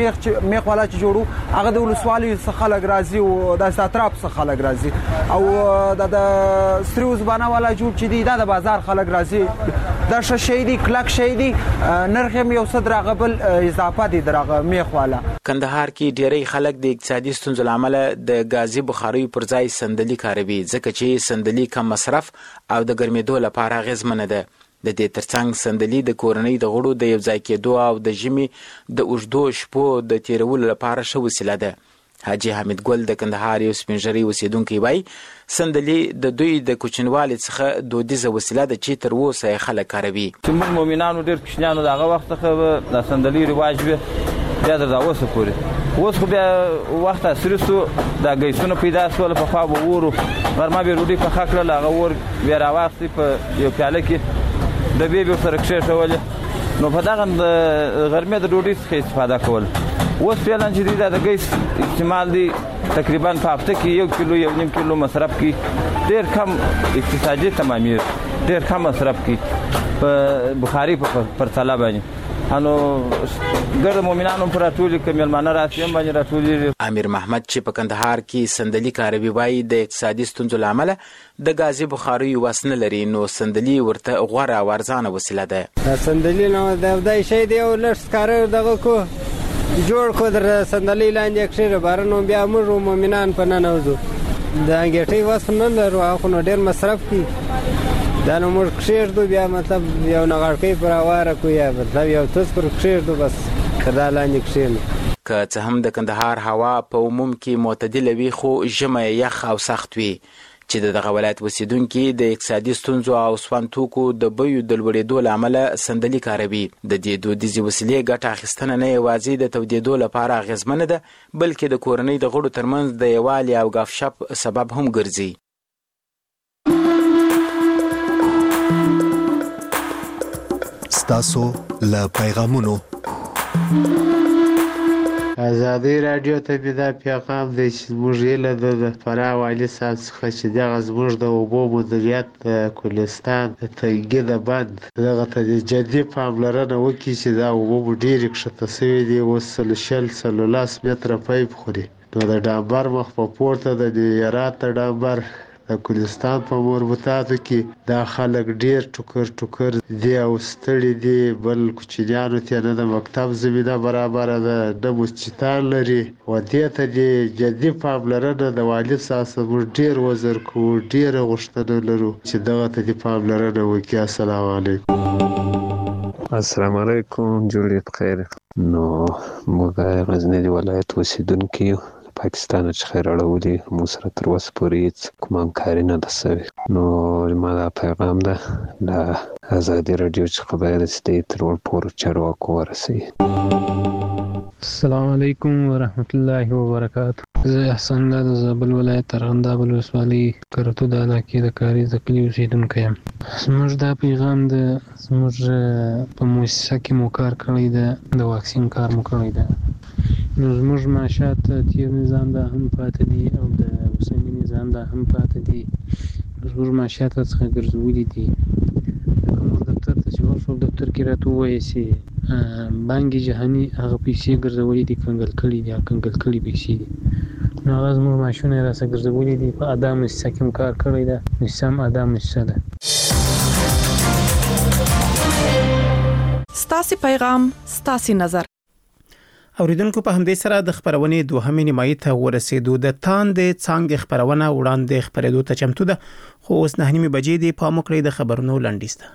Speaker 21: میخ والا چې جوړو هغه د ولسوالیو څخه خلک راځي او داسې اطراف څخه خلک راځي، او د سري وزبانه والا جوړ چې دي دا د بازار خلک راځي. دا ښه شی دی، کلک شی دی، نرخ هم یو څه د هغه بل اضافه دی د هغه میخ والا.
Speaker 18: کندهار کې ډیری خلک د اقتصادي ستونزو له امله د غازي بخاریو پر ځای صندلۍ کاروي، ځکه چې صندلۍ کم مصرف او د ګرمېدو لپاره اغېزمنه ده. د دې ترڅنګ صندلۍ د کورنۍ د غړو د یو ځای کېدو او د ژمي د اوږدو شپو د تېرولو لپاره ښه وسیله ده. حاجي حمید ګل د کندهار یو سپین ږیری اوسیدونکی وایي صندلۍ د دوی د کوچنیوالي څخه دودیزه وسیله ده چې تر اوسه یې خلک کاروي.
Speaker 19: چې موږ مؤمنانو ډېر کوچنیانو د هغه وخت څخه د صندلۍ رواج وي بیا تر دا اوسه پورې. اوس خو بیا وخت عصري سو، دا ګیسونه پیدا سول، پخوا به ورو غرمه به ډوډۍ پخه کړله، هغه ور بیا راواخلي په یو پیاله کې ډبې به ورسره کښېښولې، نو په دغه غرمې د ډوډۍ څخه استفاده کول. اوس فعلا چې دی دا د ګیس استعمال دی تقریبا په هفته کې 1 کیلو 1.5 کیلو مصرف کی، ډېر کم اقتصادي تمامیر، ډېر کم مصرف کی په بخاري په پرتله باندې. انو ګرد مؤمنانو پر ټول کې ملمانه راسي هم باندې راټولي.
Speaker 18: امیر محمد چې په کندهار کې صندلۍ کاروي وایي د اقتصادي ستونزو له امله د غازي بخاري وسنه لري، نو صندلۍ ورته غوره او ارزانه وسیله ده.
Speaker 22: صندلۍ نو د دای شی دی او لږ سکاره دغه کو جوړ کو در صندلۍ لاندې کښې بارنو بیا موږ مؤمنان په ننوځو. د انګېټۍ وس نه لرو، هغه نو ډېر مصرف کی، دا نو موږ کښېږدو بیا مطلب یو نغړکۍ پر هواره کو یا مطلب یو توس پر کښېږدو بس تر دا لاندې کښېنو.
Speaker 18: که څه هم د کندهار هوا په عموم کې معتدله وي خو ژمی یخ او سخت وي، چې دغه ولایت اوسیدونکي د اقتصادي ستونزو او سون توکو د بیو د لوړېدو له امله صندلۍ کاروي. د دې دودیزې وسیلې ګټه اخیستنه نه یوازې د تودېدو لپاره اغېزمنه ده بلکې د کورنۍ د غړو ترمنځ د یووالي او ګپ شپ سبب هم ګرځي.
Speaker 9: ستاسو له پیغامونو
Speaker 23: ازادي رادیو ته دا پیغام دی چې زموږ هیله ده د فراه والي صاحب څخه چې دغه زموږ د اوبو مدیریت د کولستان د تنګي د بند دغه ته جدي پاملرنه وکړي چې دا اوبه مو ډېرې کښته سوي دي، اوس 100 متره پیپ خوري. نو د ډامبر مخ په پورته د هرات د ډامبر د کولستان په مربوطاتو کې دا خلک ډېر ټوکر دي او ستړي دي، بل کوچنیانو ته نه د مکتب زمینه برابره ده نه مسجدان لري، و دې ته د جدي پاملرنه د والي صاحب موږ ډېر وزر کوو، ډېره غوښتنه لرو چې دغه ته د پاملرنه وکړي. السلام علیکم.
Speaker 24: السلام علیکم، جوړې بخیر. نو موږ غزنی ولایت اوسیدونکي یو، پاکستان څخه راړولې، موږ سره تر اوسه پورې هېڅ کومه همکاري نه ده سوې. نو زما دا پیغام ده له ازادي راډیو څخه باید چې دی تر ټولو چارواکو ورسوي.
Speaker 25: السلام علیکم ورحمت الله وبرکاته. زه احسان الله د زابل ولایت ارغنداب ولسوالۍ کرتو د علاقې د کاریز د کلي اوسېدونکی یم. زموږ دا پیغام ده، زموږ په مؤسسه کې مو کار کړی ده، د واکسین کار مو کړی ده. نو زموږ معاشات تیر نظام دا هم پاتې دي او د اوسني نظام دا هم پاتې دي. زموږ معاشات څخه ګرځولي دي. لکه موږ دفتر ته چې ورشو دفتر کې راته ووایي چې بانک جهاني هغه پیسې ګرځولي دي کنګل کړي دي او کنګل کړي پیسې دي. نو هغه زموږ معاشونه یې راسه ګرځولي دي. په ادا مؤسسه کې هم کار کړی ده. مؤسسه هم ادا مؤسسه ده.
Speaker 2: ستاسې پیغام ستاسې نظر.
Speaker 1: اوریدونکو په همدې سره د خبرونې دوهمې نیمایي ته ورسېدو. د تاندې څانګې خبرونه وړاندې خبرېدو ته چمتو ده، خو اوس 9:30 بجې دي. پام وکړئ د خبرونو لنډیز ته.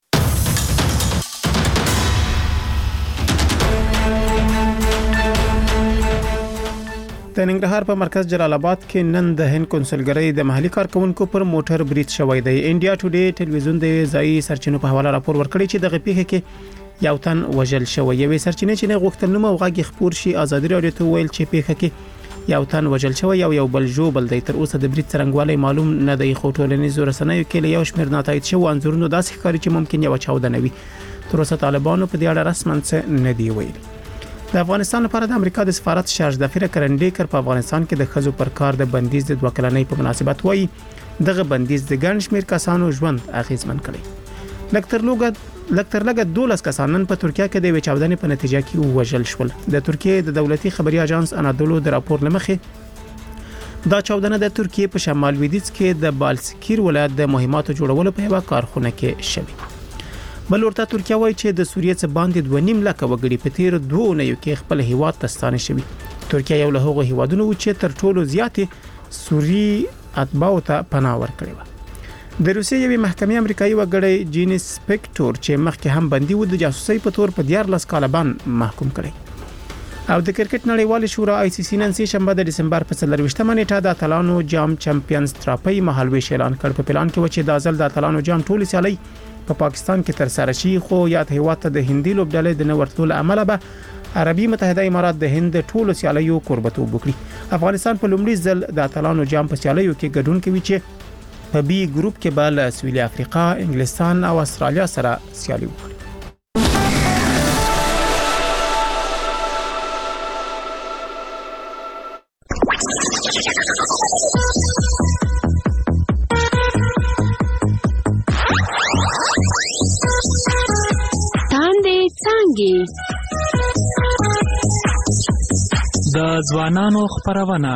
Speaker 1: د ننګرهار په مرکز جلال آباد کې نن د هند کنسولګرۍ د محلي کارکونکو پر موټر برید شوی دی. انډیا ټوډے ټلویزیون د ځایي سرچینو په حواله راپور ورکړی چې دغه پیښه کې یو تن وژل شوی. یوې سرچینې چې نه غوښتل نوم او غږ خپور شي ازادي راډیو ته ویل چې پیښه کې یو تن وژل شوی او یو بل ژوبل دی. تر اوسه د برید څرنګوالی معلوم نه دی، خو ټولنیزو رسنیو کې له یو شمېر ناتایید شوو انځورونو داسې ښکاري چې ممکن یو چاودنه وي. تر اوسه طالبانو په دې اړه رسماً څه نه دی ویلي. د افغانستان لپاره د امریکا د سفارت شارج دفیره کرنډیکر په افغانستان کې د ښځو پر کار د بندیز د 2 کلنۍ په مناسبت وایي دغه بندیز د ګڼ شمېر کسانو ژوند اغیزمن کړي. لکتر لګه 12 کسان نن په ترکیه کې د چاودنې په نتیجه کې وژل شول. د ترکیه د دولتي خبري اژانس انادولو د راپور لمخې دا چاودنه د ترکیه په شمال لویدیځ کې د بالسکیر ولایت د مهماتو جوړولو په یوه کارخونه کې شوی. بل ورته ترکیه وایي چې د سوریې څخه باندې 2.5 لک وګړي په تیر 2 اونیو کې خپل هیواد ته ستانه شوي. ترکیه یو له هغو هیوادونو چې تر ټولو زیاتې سوری اتباعو ته پناه ورکړې و. د روسیې یوې محکمې امریکایي وګړی جینیس سپیکټور چې مخکې هم بندي و د جاسوسۍ په تور په 14 کاله باندې محکوم کړي. او د کرکټ نړیوال شورا آی سی سی نن سه شنبه د دسمبر په 24مه نیټه د اتلانو جام چمپیونز تراپي مهالويش اعلان کړ. په پلان کې و چې د ازل د اتلانو جام ټول سیالي په پاکستان کې تر سره شي، خو یاد هیواد ته د هندي لوبډلې د نورتلو عمله به عربي متحده امارات د هند ټولو سیالیو قربتوب وکړي. افغانستان په لومړي ځل د اتلانو جام په سیالیو کې ګډون کوي چې په بي ګروپ کې به له سویلي افریقا، انګلستان او استرالیا سره سیالي وکړي.
Speaker 5: د ځوانانو خبرونه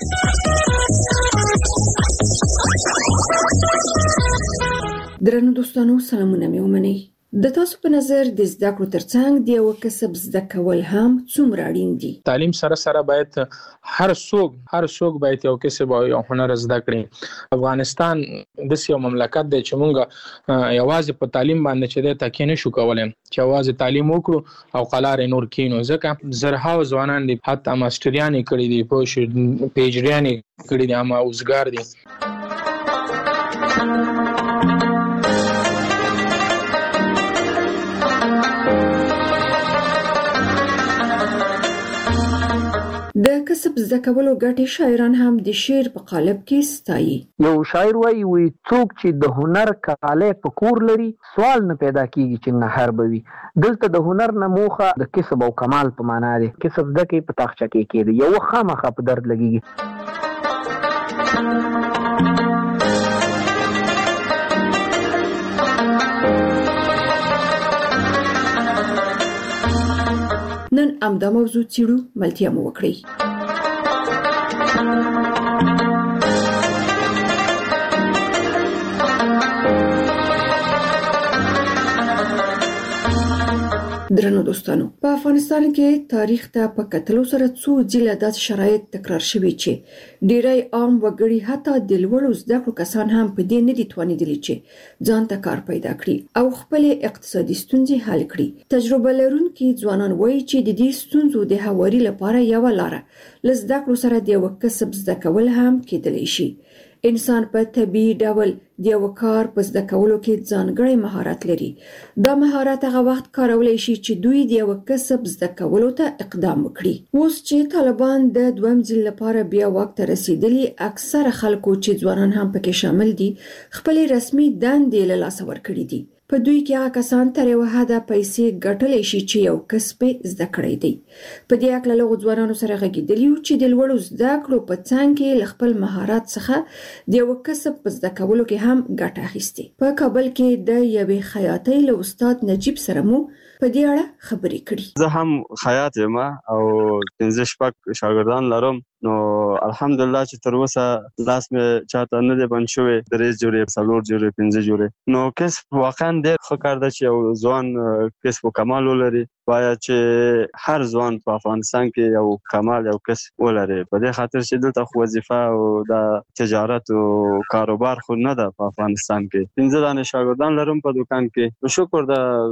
Speaker 7: درنو دوستانو سلامونه مې ومنئ. د تاسو په نظر د زده کړو ترڅنګ د یو کسب زده کول هم څومره اړین دي؟
Speaker 8: تعلیم سره سره باید هر څوک باید یو کسب او یو هنر زده کړي. افغانستان د یو مملکت دی چې مونږ یوازې په تعلیم باندې چې د تکیه نشو کولای، چې یوازې تعلیم وکړو او قلار نور کینو. ځکه زرهاو ځوانان دي حتی ماستریانې کړي دي، پیجریانې کړي دي، اما اوسګار دي.
Speaker 7: د کسب زده کولو ګټې شاعران هم د شعر په قالب کې ستایي.
Speaker 10: یو شاعر وایي څوک چې د هنر کاله په کور لري سوال نه پیدا کیږي چې نهر بوي. دلته د هنر نه موخه د کسب او کمال په معنا دی. کسب زده کې په تاخچه کې کېږي، یو خامخا په درد لګيږي.
Speaker 7: نن امدا موضوع چیرو ملتیا مو وکړي. درنو دوستانو، په افغانستان کې تاریخ ته په کتلو سره څو ځله داسې شرایط تکرار شوي چې ډیری عام وګړي حتی د لوړو زده کړو کسان هم په دې نه دي توانیدلي چې ځان ته کار پیدا کړي او خپل اقتصادي ستونزې حل کړي. تجربه لرونکي ځوانان وایي چې د دې ستونزو د هواري لپاره یو لاره له زده کړو سره د یو کسب زده کول هم کېدلی شي. انسان په طبيعي ډول د یو کار په زده کولو کې ځانګړی مهارت لري. دا مهارت هغه وخت کارولای شي چې دوی د یو کسب زده کولو ته اقدام وکړي. اوس چې طالبان د دویم ځل لپاره بیا واک ته رسیدلي، اکثره خلکو چې ځوانان هم پکې شامل دي خپل رسمي دندې له لاسه ورکړي دي. په دوی کې هغه کسان تر یو حده پیسې ګټلی شي چې یو کسب زده کړی دی. په دې اړه له ځوانانو سره غږیدلی یو چې د لوړو زده کړو په څنګ کې له خپل مهارت څخه د یو کسب په زده کولو کې هم ګټه اخیستې. په کابل کې د یوې خیاطۍ له استاد نجیب سره مو په دې اړه خبرې کړي.
Speaker 4: زه هم خیاط یم او 15 شاګردان لرم. نو الحمدلله چې تر اوسه لاس مې چاته نه دی بند شوی، 3 جوړې 4 جوړې 5 جوړې. نو کسب واقعا ډېر ښه کار دی چې یو ځوان کسب کمال ولري. باید چې هر ځوان په افغانستان کې یو کمال یو کسب ولري، په دې خاطر چې دلته خو وظیفه او د تجارت او کاروبار خو نه ده په افغانستان کې. 15 دانې شاګردان لرم په دکان کې. شکر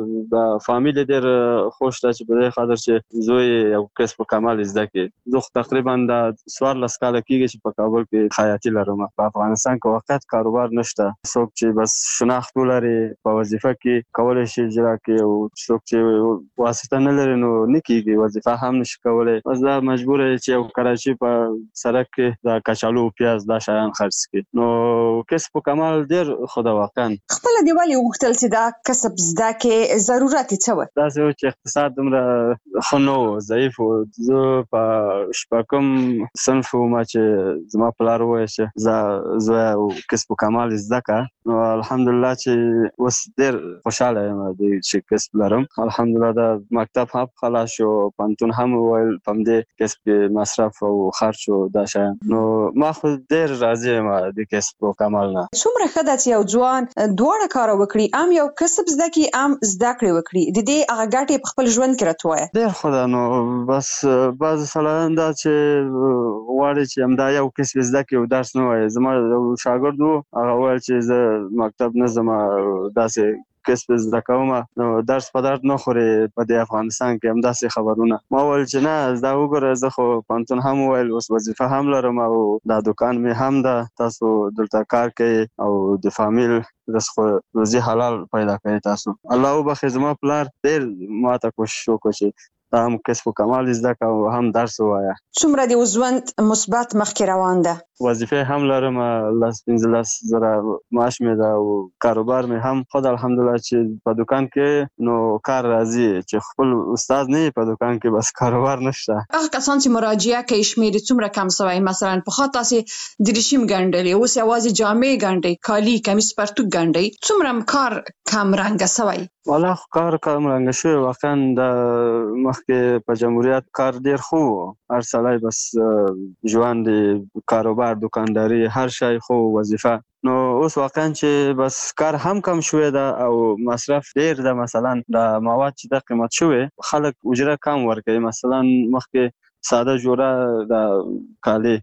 Speaker 4: د فامیل ډېر خوش ده چې په دې خاطر چې زوی یو کسب کمال زده کړي. زه تقریبا د 14 کاله کېږي چې په کابل کې خیاطي لرم. په افغانستان کې وخت کاروبار نشته. څوک چې بس شناخت ولري په وظیفه کې کولای شي اجرا کړي، او څوک چې واسطه نه لري نو نه کېږي، وظیفه هم نشي کولای. بس دا مجبور دی چې یو کراچي په سړک کې د کچالو او پیاز دا شیان خرڅ کړي. نو کسب کمال ډېر خو دا واقعا
Speaker 11: خپل دی ولې وغوښتل چې دا کسب زده کې ضرورت څه و؟
Speaker 4: دا چې اقتصاد دومره ښه نه و، ضعیف و. زه په شپږم صنف ما چې زما پلار وویل چې زه کسب کمال زده کړه. نو الحمدلله چې اوس ډېر خوشحاله یم چې کسب لرم. الحمدلله د مکتب هم خلاص شو، پوهنتون هم وویل په همدې کسب کې مصرف او خرچ او دا شیان. نو ما خو ډېر راضي یم د کسب کمال نه.
Speaker 11: څومره ښه ده چې یو ځوان دواړه کار وکړي، هم یو کسب زده کړي هم زده کړې وکړي. د دې هغه ګټې په خپل ژوند کې راته وایه.
Speaker 4: ډېر ښه ده. نو بس بعض سړیان دا چې غواړي چې همدا یو کسب زده کړي او درس نه وایي. زما یو شاګرد و، هغه ویل چې زه مکتب نه ځم، داسې کسب زده کوم. نو درس په درد نه خوري په دې افغانستان کې همداسې خبرونه. ما ویل چې نه دا وګوره، زه خو پوهنتون هم وویل، اوس وظیفه هم لرم او دا دکان مې هم ده، تاسو دلته کار کوي او د فامیل رزق روزي حلال پیدا کوي. تاسو الله وبخښي زما پلار ډېر ماته کوشش وکړ چې هم کسب کمال زده کړه او هم درس ووایه.
Speaker 11: څومره د ژوند مثبت مخکې روان ده؟
Speaker 4: وظیفه هم لرم، 15,000 معاش مې ده او کاروبار مې هم خود الحمدلله چې په دکان کې نو کار راځي. چې خپل استاد نه په دکان کې بس کاروبار نشته.
Speaker 11: هغه کسان چې مراجعه کوي شمیر څومره کم شوی؟ مثلا په خاطر تاسو د ریشم ګنډلې، اوس یوازې جامې ګنډي، کالی کمیس پرتوګ ګنډي. څومره کار کم رنګ شوی؟
Speaker 4: والله کار کم رنګ شوی. واقعا د مخکې په جمهوریت کار ډیر خو هر سړی بس ژوند کاروبار دکانداری هر شی خو وظیفه. نو اوس واقعا چې بس کار هم کم شوی ده او مصرف ډیر ده. مثلا د مواد چې د قیمت شوی خلک اجره کم ورکوي. مثلا مخکې ساده جوړه د کالي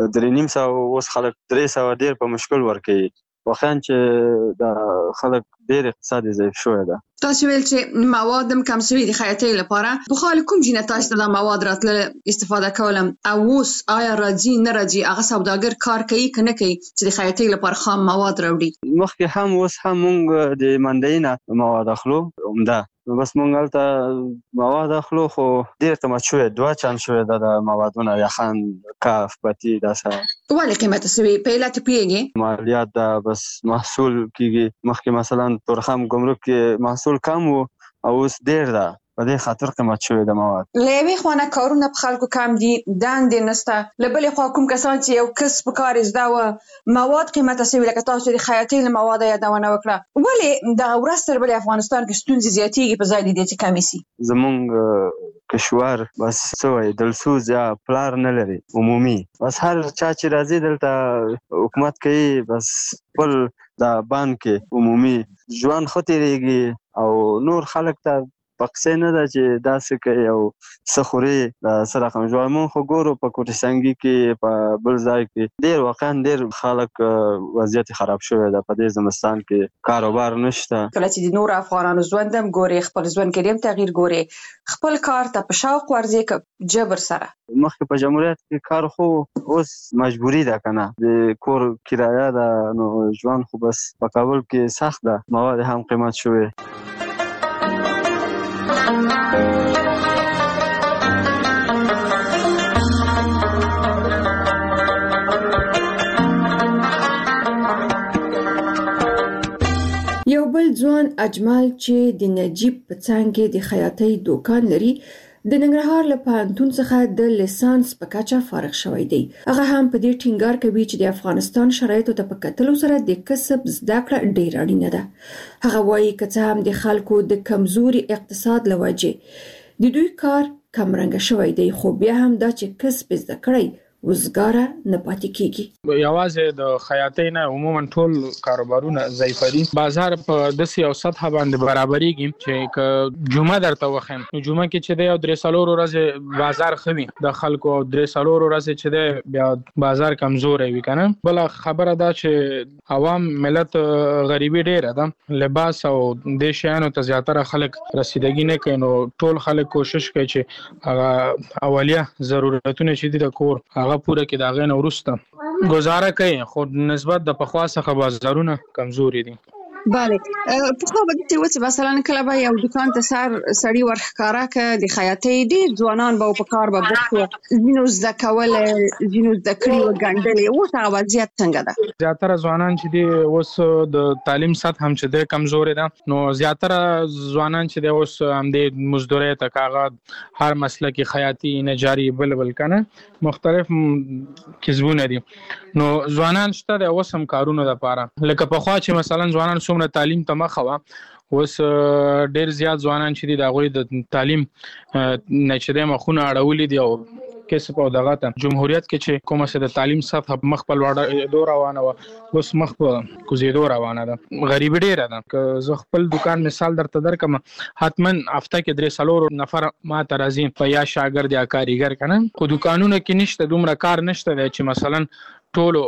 Speaker 4: 350 اوس خلک 300 ډیر په مشکل ورکوي. واقعا چې د خلک ډیر اقتصادي ضعیف شوی ده.
Speaker 11: تاسو ویل چې مواد هم کم شوي د خیاطۍ لپاره. په خال کوم جنه تاسو ته د مواد راتله استفاده کولم او اوس آیا راځي نه راځي؟ هغه سوداګر کار کوي که نه کوي چې د خیاطۍ لپاره خام مواد راوړي؟
Speaker 4: مخکې هم اوس هم مونږ د منډۍ نه مواد اخلو عمده. بس مونږ هلته مواد اخلو خو ډېر قیمت شوی، 2 چند شوی ده د موادونه، یخن، کاف، پتي داسې.
Speaker 11: ولې قیمت شوی؟ په علت پوهېږې؟
Speaker 4: مالیات ده، بس محصول کېږي. مخکې مثلا تورخم ګمرک کې محصول کم و او اوس ډېر ده، په دې خاطر قیمت شوی د مواد.
Speaker 11: له یوې خوا نه کارونه په خلکو کم دي، دندې نشته. له بلې خوا کوم کسان چې یو کسب کار زده و مواد قیمته شوي، لکه تاسو د خیاطۍ له موادو یادونه وکړه، ولې دغه ورځ تر بلې افغانستان کې ستونزې زیاتېږي په ځای د دې چې کمې شي؟
Speaker 4: زمونږ کشور بس څه وایي دلسوز یا پلار نه لري عمومي. بس هر چا چې راځي دلته حکومت کوي، بس خپل د بانک عمومي ژوند ښه تېرېږي او نور خلک ته پقسې نه ده چې داسې کوي او څه خوري څه رقم ژوند. مونږ خو ګورو په کوټه سنګي کې په بل ځای کې ډېر واقعا ډېر خلک وضعیت خراب شوی ده. په دې زمستان کې کاروبار نشته.
Speaker 11: کله چې د نور افغانانو ژوند هم ګوري، خپل ژوند کې هم تغییر ګوري، خپل کار ته په شوق ورځي که جبر سره؟
Speaker 4: مخکې په جمهوریت کې کار خو اوس مجبوري ده که نه، د کور کرایه ده، نو ژوند خو بس په کابل کې سخت ده. مواد هم قیمت شوی.
Speaker 7: یو بل ځوان اجمل چې د نجیب په څنګه د خیاطۍ دوکان لري د ننګرهار له پوهنتون څخه د لیسانس په کچه فارغ شوی دی. هغه هم په دې ټینګار کوي چې د افغانستان شرایطو ته په کتلو سره د کسب زده کړه ډېره اړینه ده. هغه وایي که څه هم د خلکو د کمزوري اقتصاد له وجې د دوی کار کمرنګه شوی دی، خو بیا هم دا چې کسب زده کړی وزګاره نه پاتې کیږي.
Speaker 8: یوازې د خیاطۍ نه عموما ټول کاروبارونه ضعیفري. بازار په داسې یو سطح باندې برابرېږي چې که جمعه درته وخیم نو جمعه کې چې دی او 3 ورځې بازار ښه وي د خلکو، او 3 ورځې چې دی بیا بازار کمزوری وي که نه. بله خبره ده چې عوام ملت غریبي ډېره ده، لباس او دې شیانو ته زیاتره خلک رسیدګي نه کوي، نو ټول خلک کوشش کوي چې هغه اولیه ضرورتونه چې دي د کور هغه پوره کې د هغې نه وروسته ګزاره کوي، خو نسبت د پخوا څخه بازارونه کمزوري دي.
Speaker 11: بله پخوا به داسې و چې مثلا کله به یو دوکان ته سړي ورښکاره که د خیاطۍ ډېر ځوانان به په کار به بوخت وو، ځینو زده کول ځینو زده کړي وګنډلې. اوس هغه وضعیت څنګه ده؟
Speaker 8: زیاتره ځوانان چې دي اوس د تعلیم سطح هم چې دی کمزورې ده، نو زیاتره ځوانان چې دی اوس همدې مزدورۍ ته کاغه هر مسلکي خیاطي نجاري بل که نه مختلف کسبونه دي، نو ځوانان شته دی اوس هم کارونو دپاره. لکه پخوا چې مثلا ځوانان څومره تعلیم ته مخه وه، اوس ډېر زیات ځوانان چې دي د هغوی د تعلیم نه چې دی مخونه اړولي دي او کسب او دغه ته جمهوریت کې چې کومه څه د تعلیم سطح مخ په لوړېدو روانه وه، اوس مخ په کوزېدو روانه ده. غریبي ډېره ده. که زه خپل دوکان مثال درته درکړم، حتما هفته کې 3 نفر ما ته راځي په یا شاګرد یا کاریګر که نه، خو دوکانونو کې نشته، دومره کار نشته دی چې مثلا ټولو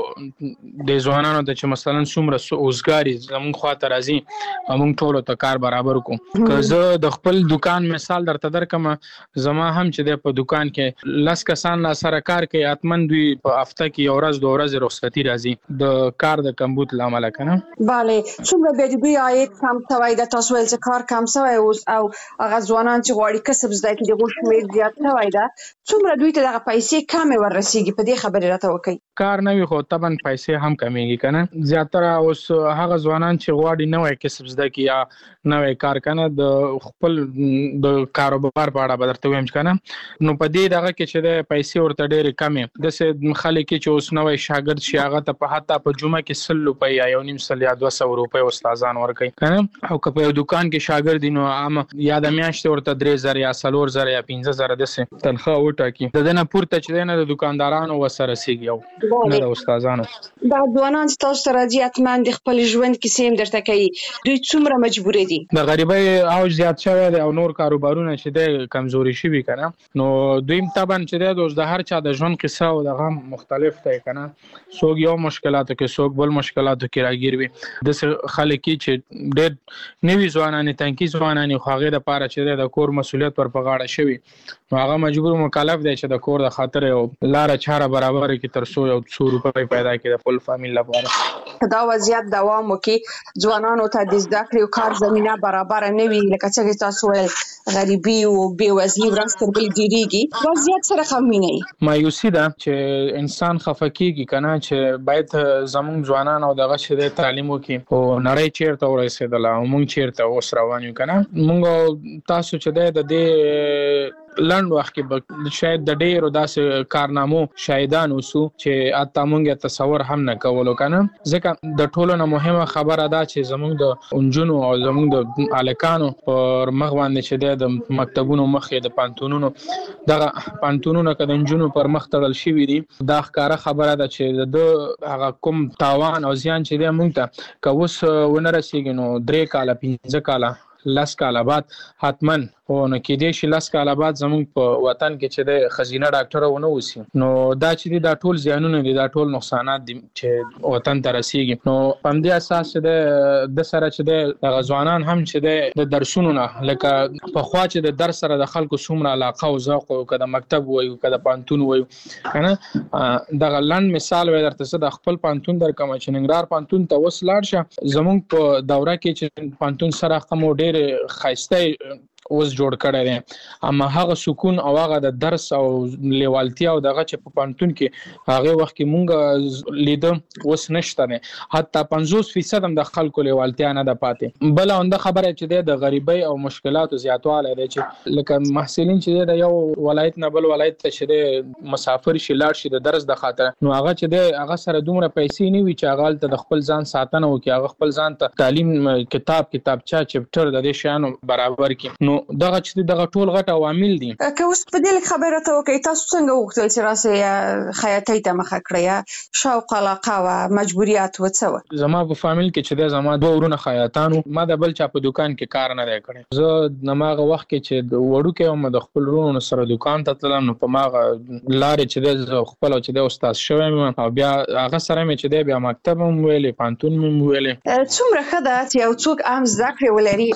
Speaker 8: د ځوانانو ته چې مثلا څومره اوزګاري زموږ خواته راځي موږ ټولو ته کار برابر کړو. که زه د خپل دوکان مثال درته درکړم، زما هم چې دی په دوکان کې 10 کسان لا سره کار کوي، حتما دوی په هفته کې 1 ورځ 2 ورځې رخصتي راځي د کار د کمبود له امله که نه.
Speaker 11: بله څومره بیا د دوی عاید کم شوی ده؟ تاسو ویل چې کار کم شوی اوس، او هغه ځوانان چې غواړي کسب زده کړي د هغو شمېر زیات شوی ده، څومره دوی ته دغه پیسې کمې وررسېږي؟ په دې خبرې راته وکړئ.
Speaker 8: کار نه وي خو طبعا پیسې هم کمیږي که نه. زیاتره اوس هغه ځوانان چې غواړي نوی کسب زده کړي یا نوی کار که نه د خپل د کاروبار په اړه به درته ووایم که نه، نو په دې دغه کې چې دی پیسې ورته ډېرې کمې. داسې خلک چې اوس نوی شاګرد شي هغه ته په حتی په جمعه کې 100 روپۍ یا 1.5 یا 200 روپۍ استادان ورکوي که نه. او که په یو دوکان کې شاګرد وي نو عامه یا د میاشتې ورته 3000 یا 4000 یا 15000 داسې تنخواه وټاکي. د دې نه پورته چې دی نه د دوکاندارانو ورسره رسېږي او نه د استادانو.
Speaker 11: دا ځوانان چې تاسو ته راځي حتما د خپل ژوند کیسې هم درته کوي، دوی څومره مجبوره دي؟
Speaker 8: د غریبۍ اوج زیات شوی دی او نور کاروبارونه چې دی کمزوري شوي که نه، نو دوی طبعا چې دی اوس د هر چا د ژوند قصه او دغه مختلف دی که نه. څوک یو مشکلاتو کې، څوک بل مشکلاتو کې راګیر وي. داسې خلک چې ډېر نوي ځوانان تنکي ځوانان خو هغې دپاره چې دی د کور مسؤلیت ور په غاړه شوي، نو هغه مجبور مکلف دی چې د کور د خاطر یو لاره چاره برابره کړي تر څو یو 100 روپۍ پیدا کړي د خپل فامیل لپاره.
Speaker 11: دا وضعیت دوام وکړي، ځوانانو ته د زده کړې او کار زمینه برابره نه وي، لکه څنګه تاسو ویل غریبي او بېوزلي ورځ تر بلې ډېرېږي، وضعیت سره ښه وینئ؟
Speaker 8: مایوسي ده چې انسان خفه کېږي که نه، چې باید زموږ ځوانان او دغه چې دی تعلیم وکړي او نړۍ چېرته ورسېدله او موږ چېرته اوس روان یو که نه. موږ تاسو چې دی د دې لنډ وخت کې به شاید د ډېرو داسې کارنامو شاهدان اوسو چې حتی موږ یې تصور هم نه کولو که نه. ځکه د ټولو نه مهمه خبره ده چې زموږ د نجونو او زموږ د هلکانو پر مخ باندې چې دی د مکتبونو مخې د پوهنتونونو دغه پوهنتونونه که د نجونو پر مخ تړل شوي دي، دا ښکاره خبره ده چې د هغه کوم تاوان او زیان چې دی موږ ته که اوس ونه رسېږي نو 3 کاله 15 کاله 10 کاله بعد حتما او نو کېدای شي 10 کاله بعد زموږ په وطن کې چې د ښځینه ډاکټره ونه اوسي، نو دا چې دي دا ټول زیانونه دي، دا ټول نقصانات دي چې وطن ته رسېږي. نو په همدې اساس چې د سره چې د دغه ځوانان هم چې د درسونو نه، لکه پخوا چې د درس سره د خلکو څومره علاقه او ذوق و، که د مکتب وایو که د پوهنتون وایو که نه. دغه لنډ مثال وایي درته زه د خپل پوهنتون درکړم چې ننګرهار پوهنتون ته اوس لاړ شه، زموږ په دوره کې چې پوهنتون سره کوم ډېرې ښایسته اوس جوړ کړی دی اما هغه سکون او هغه د درس او لیوالتیا او دغه چې په پانتون کې هغه وخت کې مونږ لیدم اوس نشته نه حتی 50% هم د خلکو لیوالتیا نه ده پاتې بل انده خبره چې د غریبۍ او مشکلاتو زیاتوالی دی چې لکه محصلین چې د یو ولایت نه بل ولایت ته چې مسافر شي لاړ شي د درس د خاطر نو هغه چې د هغه سره دومره پیسې نه وي چې هغه ته د خپل ځان ساتنه وکړي هغه خپل ځان ته تعلیم کتابچه چپټر د دې شیانو برابر کړي نو دغه چې دغه ټول غټ عوامل دي
Speaker 11: که اوس په دې خبره ته وکړئ تاسو څنګه وغوښتل چې راسئ خیاطۍ ته مخه کړئ شوق علاقه و مجبوریت و څه و
Speaker 8: زما په فامیل کې چې د زما دوه ورونه خیاطانو ما د بل چا په دکان کې کار نه دی کړی زه نماغه وخت کې چې وړوکی وم د خپل ورونو سره دکان ته تلم نو په ماغه لارې چې د خپل چې د استاد شوم او بیا هغه سره مې چې د بیا مکتب هم ویلې پانتون هم ویلې
Speaker 11: څومره ښه ده چې یو څوک هم زده کړې ولري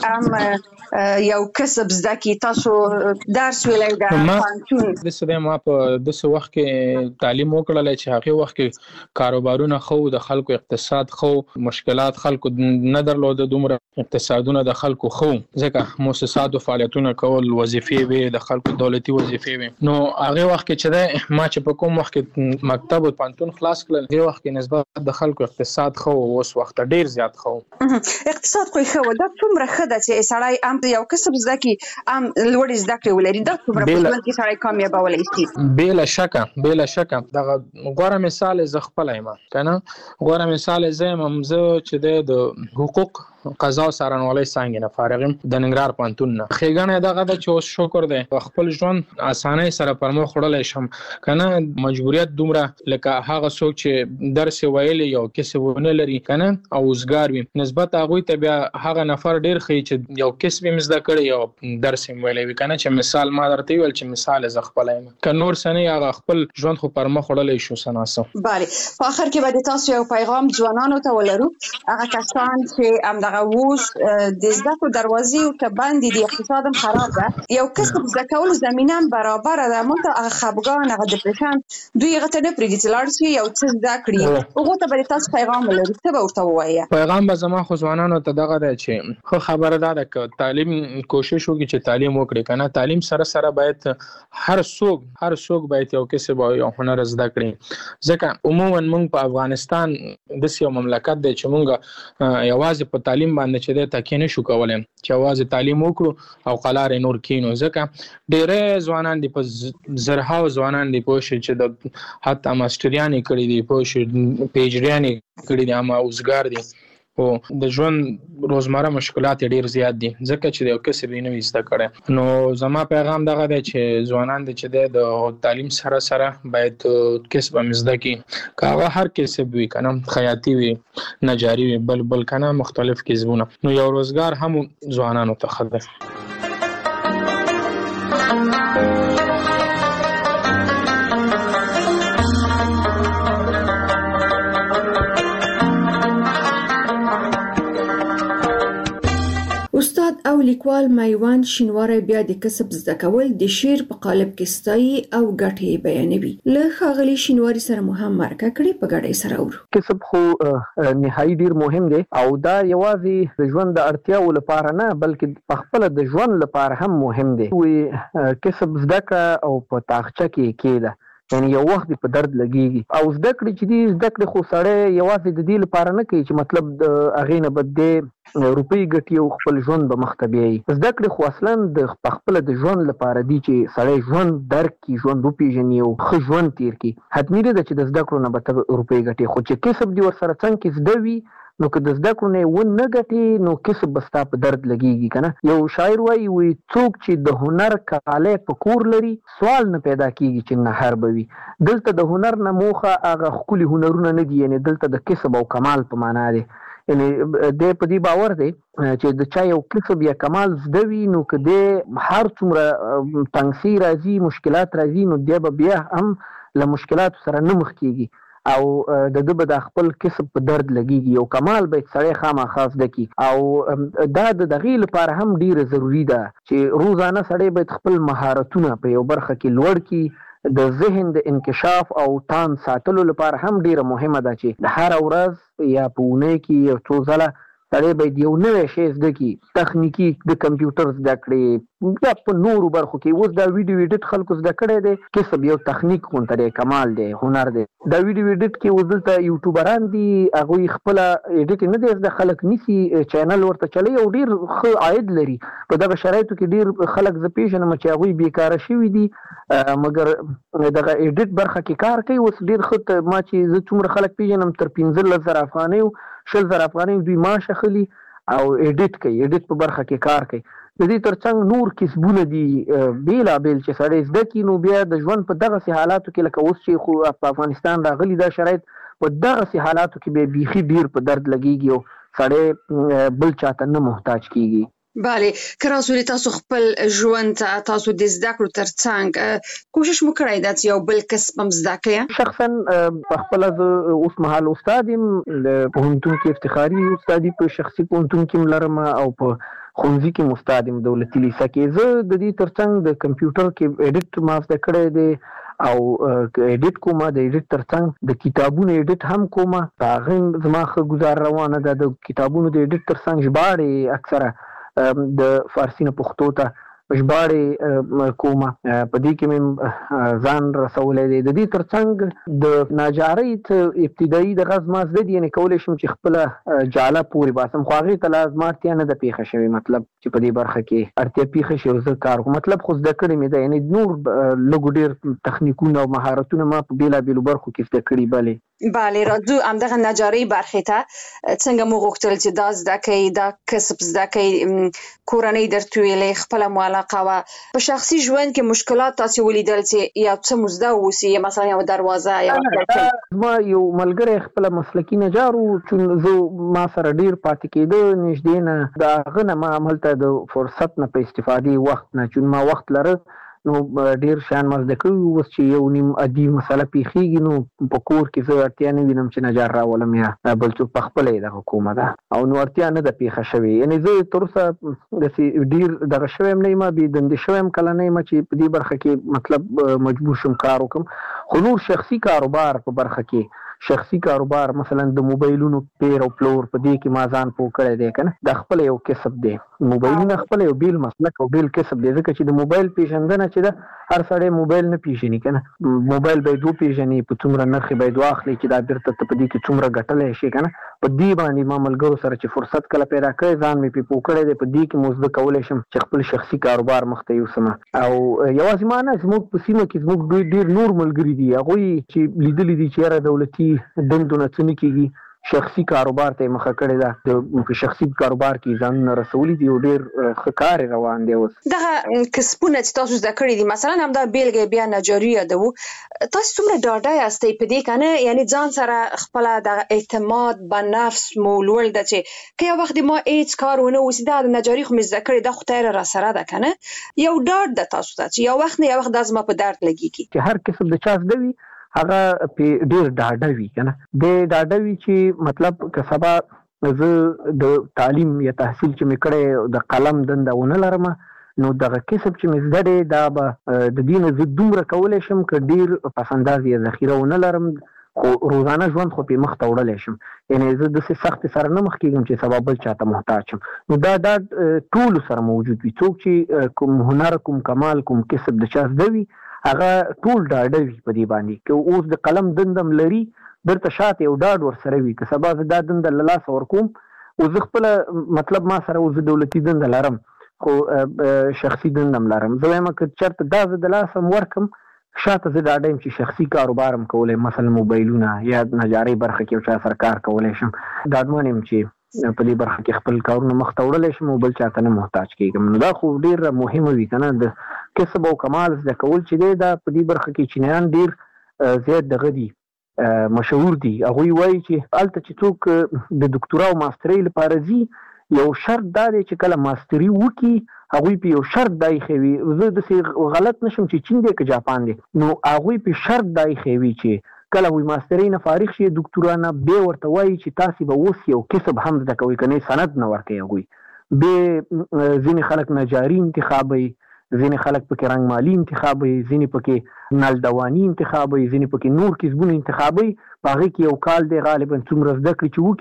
Speaker 11: هم یو کسب زده کړي تاسو درس ویلی د پانتون
Speaker 8: داسې ما په داسې وخت کې تعلیم وکړلی چې هغې وخت کې کاروبارونه ښه د خلکو اقتصاد ښه مشکلات خلکو نه درلوده دومره اقتصادونه د خلکو ښه ځکه مؤسساتو فعالیتونه کول وظیفې وې د خلکو دولتي وظیفې وې نو هغه وخت کې چې ما چې په کوم وخت کې مکتب او پانتون خلاص کړل هغه وخت کې نسبت د خلکو اقتصاد خو اوس وخت ډیر زیات خو
Speaker 11: اقتصاد خو ښه و دا څومره ښه ده چې سړی هم یو کسب زده کړي هم لوړې زده کړې ولري دا څومره په ژوند کې سړی کامیابولی شي
Speaker 8: بلا شکه دغه غوره مثال زه خپل یم کنه غوره مثال زه چې د حقوق قضا او څارنوالۍ څانګې نه فارغ یم د ننګرهار پوهنتون نه ښېګڼه دغه ده چې اوس شکر دی خپل ژوند اسانۍ سره پر مخ وړلی شم که نه مجبوریت دومره لکه هغه څوک چې درس یې ویلی یو کسب ونه لري که نه او اوزګار وي نسبت هغوی ته بیا هغه نفر ډېر ښیي چې یو کسب یې زده کړی یو درس یې ویلی وي که نه چې مثال ما درته ویل چې مثال زه خپله یم که نور څه نه هغه خپل ژوند خو پر مخ وړلی شو څه ناڅه
Speaker 11: بله په آخر کې به د تاسو یو پیغام ځوانانو ته ولرو هغه کسان چې همدغه اوس د زده کړو دروازې ورته بندې دي اقتصاد هم خراب ده یو کسب زده کولو زمینه هم برابره ده مونږ هغه خفګان هغه دپریشن دوی هغه ته نه پرېږدي چې لاړ شي یو څه زده کړي هغو ته به تاسو پیغام ولرو څه به ورته ووایه
Speaker 8: پیغام به زما خو ځوانانو ته دغه دی چې ښه خبره دا ده که تعلیم کوشش وکړي چې تعلیم وکړي که نه تعلیم سره سره باید هر څوک باید یو کسب او یو هنر زده کړي ځکه عموما موږ په افغانستان داسې یو مملکت دی چې موږ یوازې په تعلیم باندې چې دی تکیه نه شو کولی چې یوازې تعلیم وکړو او قلار نور کینو ځکه ډېری ځوانان دي په زرهاو ځوانان دي پوه شي چې د حتی ماسټریانې کړي دي پوه شي پیجریانې کړي دي اما اوزګار دي او د ژوند روزمره مشکلات ډیر زیات دي ځکه چې یو کسب یې نه وي زده کړی نو زما پیغام دغه دی چې ځوانان دي چې د تعلیم سره سره باید کسب هم زده کړي که هغه هر کسب وي که نه خیاطي وي نجاري وي بل که نه مختلف کسبونه نو یو روزګار هم ځوانانو ته ښه دی
Speaker 7: استاد او لیکوال میوند شینواری بیا د کسب زده کول د شعر په قالب کې ستایي او ګټې بیانوي له ښاغلي شینواری سره مو هم مرکه کړې په ګډه سره اورو
Speaker 10: کسب خو نهایي ډیر مهم دی او دا یوازې د ژوند د اړتیاو لپاره نه بلکې په خپل د ژوند لپاره هم مهم دی وي کسب زده کړه او په تاخچه کې کېده یعنی یو وخت په درد لګیږي او زده کړې چې دي زده کړې خو سړی یوازې د دې لپاره نه کوي چې مطلب د هغې نه به دې روپۍ ګټي او خپل ژوند به مخ ته بیایي زده کړې خو اصلا د خپله د ژوند لپاره دي چې سړی ژوند درک کړي ژوند وپېژني او ښه ژوند تېر کړي حتمي نه ده چې د زده کړو نه به ته روپۍ ګټې خو چې کسب دي ورسره څنګ کې زده وي نو که د زده کړو نه یې ونه ګټې نو کسب به ستا په درد لګېږي که نه یو شاعر وایي څوک چې د هنر کالی په کور لري سوال نه پیدا کېږي چې نهر به وي دلته د هنر نه موخه هغه ښکلي هنرونه نه دي یعنې دلته د کسب او کمال په معنا دی یعنې دی په دې باور دی چې د چا یو کسب یا کمال زده وي نو که دی هر څومره تنګسي راځي مشکلات راځي نو دی به بیا هم له مشکلاتو سره نه مخ کېږي او د ده به د خپل کسب په درد لګېږي او کمال باید سړی خامخا زده کړي او دا د دغې لپاره هم ډیره ضروري ده چې روزانه سړی باید خپل مهارتونه په یو برخه کې لوړ کړي د ذهن د انکشاف او تان ساتلو لپاره هم ډیره مهمه ده چې د هر ورځ یا په اونۍ کې یو څو ځله سړی باید یو نوی شی زده کړي، تخنیکي د کمپیوټر زده کړي، یا په نورو برخو کې. اوس دا ویډیو ایډیټ خلکو زده کړی دی، کسب یو تخنیک غونته دی، کمال دی، هنر دی. دا ویډیو ایډیټ کې اوس دلته یوټیوبران دي، هغوی خپله ایډیټ نه دی زده، خلک نیسي چینل ورته چلوي او ډېر ښه عاید لري. په دغه شرایطو کې ډېر خلک زه پیژنم چې هغوی بیکاره شوي دي، مګر دغه ایډیټ برخه کې کار کوي. اوس ډېر ښه ما چې زه څومره خلک پیژنم تر 15,000 افغانۍ 20,000 افغانۍ دوی معاش اخلي او ایډیټ کوي، ایډیټ په برخه کې کار کوي. د دې ترڅنګ نور کسبونه دي بیلابیل چې سړی زده کړي، نو بیا د ژوند په دغسې حالاتو کې لکه اوس چې خو په افغانستان راغلي دا شرایط، په دغسې حالاتو کې بیا بیخي ډېر په درد لګېږي او سړی بل چاته نه محتاج کېږي.
Speaker 11: بله، که راسولې تاسو خپل ژوند ته تاسو د زده کړو ترڅنګ کوشش مو کړی ده چې یو بل کسب هم زده کړئ؟
Speaker 10: شخصا په خپله زه اوس مهال استاد یم، د پوهنتون کې افتخاري استادي په شخصي پوهنتون کې لرم او په ښوونځي کې استاد یم دولتي لیسه کې. زه د دې ترڅنګ د کمپیوټر کې ایډیټ ما زده کړی دی او ایډیټ کومه، د ایډیټ ترڅنګ د کتابونو ایډیټ هم کومه. په هغه زما ښه ګزار روانه ده. د کتابونو د ایډیټ ترڅنګ ژباړې اکثره د فارسي نه پښتو ته ژباړې کومه، په دې کې مې ځان رسولی دی. د دې ترڅنګ د ناجارۍ ابتدایي دغه زما زده دي، یعنې کولی شم چې خپله جاله پورې باسم، خو هغې ته لا زما اړتیا نه ده پیښه شوې، مطلب چې په دې برخه کې اړتیا پیښه شي او زه کار کوم، مطلب خو زده کړې مې ده. یعنې نور لږ ډېر تخنیکونه او مهارتونه ما په بېلابېلو برخو کې زده کړي.
Speaker 11: بله، راځو همدغه نجارۍ برخې ته. څنګه مو غوښتل چې دا زده کړئ، دا کسب زده کړئ؟ کورنۍ درته ویلې، خپله مو علاقه وه؟ په شخصي ژوند کې مشکلات تاسې ولیدل چې یو څه مو زده واوسي، مثلا یو دروازه یا
Speaker 10: ما یو ملګری خپله مسلکي نجار و، چون زه ما سره ډېر پاتې کېده نږدې نه، د هغه نه ما هملته د فرصت نه په استفادې وخت نه، چون ما وخت لره نو ډېر شیان ما زده کړي. اوس چې یو نیم عادي مسله پیښېږي نو په کور کې زه اړتیا نه وینم چې نجار راولم یا بل څوک، په خپله یې دغه کومه ده او نو اړتیا نه ده پیښه شوې. یعنې زه تر اوسه داسې ډېر دغه شوی یم نه یم، بې دندې شوی یم کله نه یم چې په دې برخه کې مطلب مجبور شم کار وکړم. خو نور شخصي کاروبار په برخه کې، شخصي کاروبار مثلا د موبایلونو پیر او پلور، په دې کې ما ځان پوه کړی دی که نه، دا خپله یو کسب دی. موبایلونه خپله یو بیل مسلک او بیل کسب دی، ځکه چې د موبایل پیژندنه چې ده، هر سړی موبایل نه پیژني که نه، موبایل باید وپیژني، په څومره نرخ یې باید واخلي چې دا بیرته ته په دې کې څومره ګټلی شي که نه. په دې باندې ما ملګرو سره چې فرصت کله پیدا کړی، ځان مې پرې پوه کړی دی، په دې کې مو زده کولی شم چې خپل شخصي کاروبار مخته یوسم. او یوازې ما نه، زموږ په سیمه کې زموږ ډېر نور ملګري دي، هغوی چې لیدلي دي چې یاره دولتي دندو نه څه نه کېږي، شخصي کاروبار ته یې مخه کړې ده، په شخصي کاروبار کې ځانونه رسولي دي او ډېر ښه کار روان دی. اوس
Speaker 11: دغه کسبونه چې تاسو زده کړي دي، مثلا همدا بیلګه بیا نجاري یادوو، تاسو څومره ډاډه یاستئ په دې که نه؟ یعنې ځان سره خپله د اعتماد به نفس مو لوړ ده چې که یو وخت ما هېڅ کار ونه اوسي، دا د نجاري خو مې زده کړې، دا خدای را سره ده که نه، یو ډاډ ده تاسو ته چې یو وخت نه یو وخت دا زما په درد لګېږي.
Speaker 10: چې هر کسب د چا زده وي هغه پې ډېر ډاډه وي که نه، دی ډاډه وي چې مطلب که سبا زه د تعلیم یا تحصیل چې مې کړی د قلم دنده ونه لرم، نو دغه کسب چې مې زده دی دا به د دې نه زه دومره کولی شم که ډېر پس انداز یا ذخیره ونه لرم، خو روزانه ژوند خو پې مخته وړلی شم. یعنې زه داسې سختې سره نه مخ کېږم چې سبا بل چاته محتاج شم. نو دا ډاډ ټولو سره موجود وي. څوک چې کوم هنر، کوم کمال، کوم کسب د چا زده وي، هغه ټول ډاډه وي په دې باندې، که اوس د قلم دندم لري، درته شاته یو ډاډ ورسره وي که سبا زه دا دنده له لاسه ورکوم، او زه خپله مطلب ما سره اوس دولتي دنده لرم خو شخصي دنده هم لرم، زه وایم که چېرته دا زه د لاسه هم ورکړم، شاته زه ډاډه یم چې شخصي کاروبار هم کولی، مثلا موبایلونه یا نجارۍ برخه کې یو چا سره کار کولی شم، ډاډمن یم چې په دې برخه کې خپل کارونه مخته وړلی شم او بل چاته نه محتاج کېږم. نو دا خو ډېره مهمه وي که نه، د کسب او کمال زده کول چې دی دا په دې برخه کې چینیان ډېر زیات دغه دي، مشهور دي. هغوی وایي چې هلته چې څوک د دکتورا او ماسترۍ لپاره ځي، یو شرط دا دی چې کله ماستري وکړي هغوی په یو شرط دا ایښی وي، زه داسې غلط نشم چې چین دی که جاپان دی، نو هغوی په شرط دا ایښی وي چې کله وي ماسترۍ نه فارغ شي دکتورا نه، بیا ورته وایي چې تاسې به اوس یو کسب هم زده کوئ، که نه سند نه ورکوي هغوی. بیا ځینې خلک نجاري انتخابوي، ځینې خلک پکې رنګمالي انتخابوي، ځینې پکې نلدواني انتخابوي، ځینې پکې نور کسبونه انتخابوي. په هغې کې یو کال دی غالبا څومره زده کړې چې وکړي،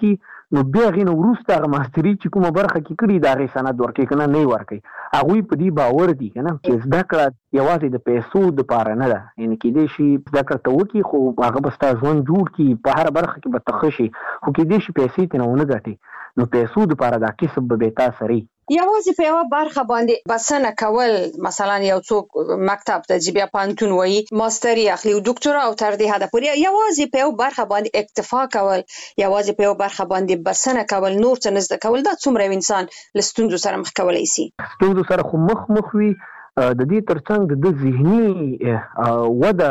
Speaker 10: نو بیا غینه وروسته هغه ماستري چې کومه برخه کې کړي دا غي سند ورکړي کنه نه ورکړي هغه په دې باور دي کنه چې زده کړه یوازې د پیسو د پاره نه ده یعنی کې دې شي زده کړه ته وکي خو هغه بستا ژوند جوړ کی په هر برخه کې به تخشي خو کې دې شي پیسې ته نه ګټي نو پیسو د پاره دا کسب به تاسو لري
Speaker 11: یوازې په یو برخه باندې بسنه کول مثلا یو څوک مکتب ته چې بیا پانتون وایي ماستري اخلي او ډاکټرا او تر دې حد پورې یوازې په یو برخه باندې اکتفا کول یوازې په یو برخه باندې بسنه کول نور څه نه زده کول دا څومره انسان له ستونزو سره مخ کولای شي
Speaker 10: ستونزو سره خو مخ وي د دې ترڅنګ د ذهني وده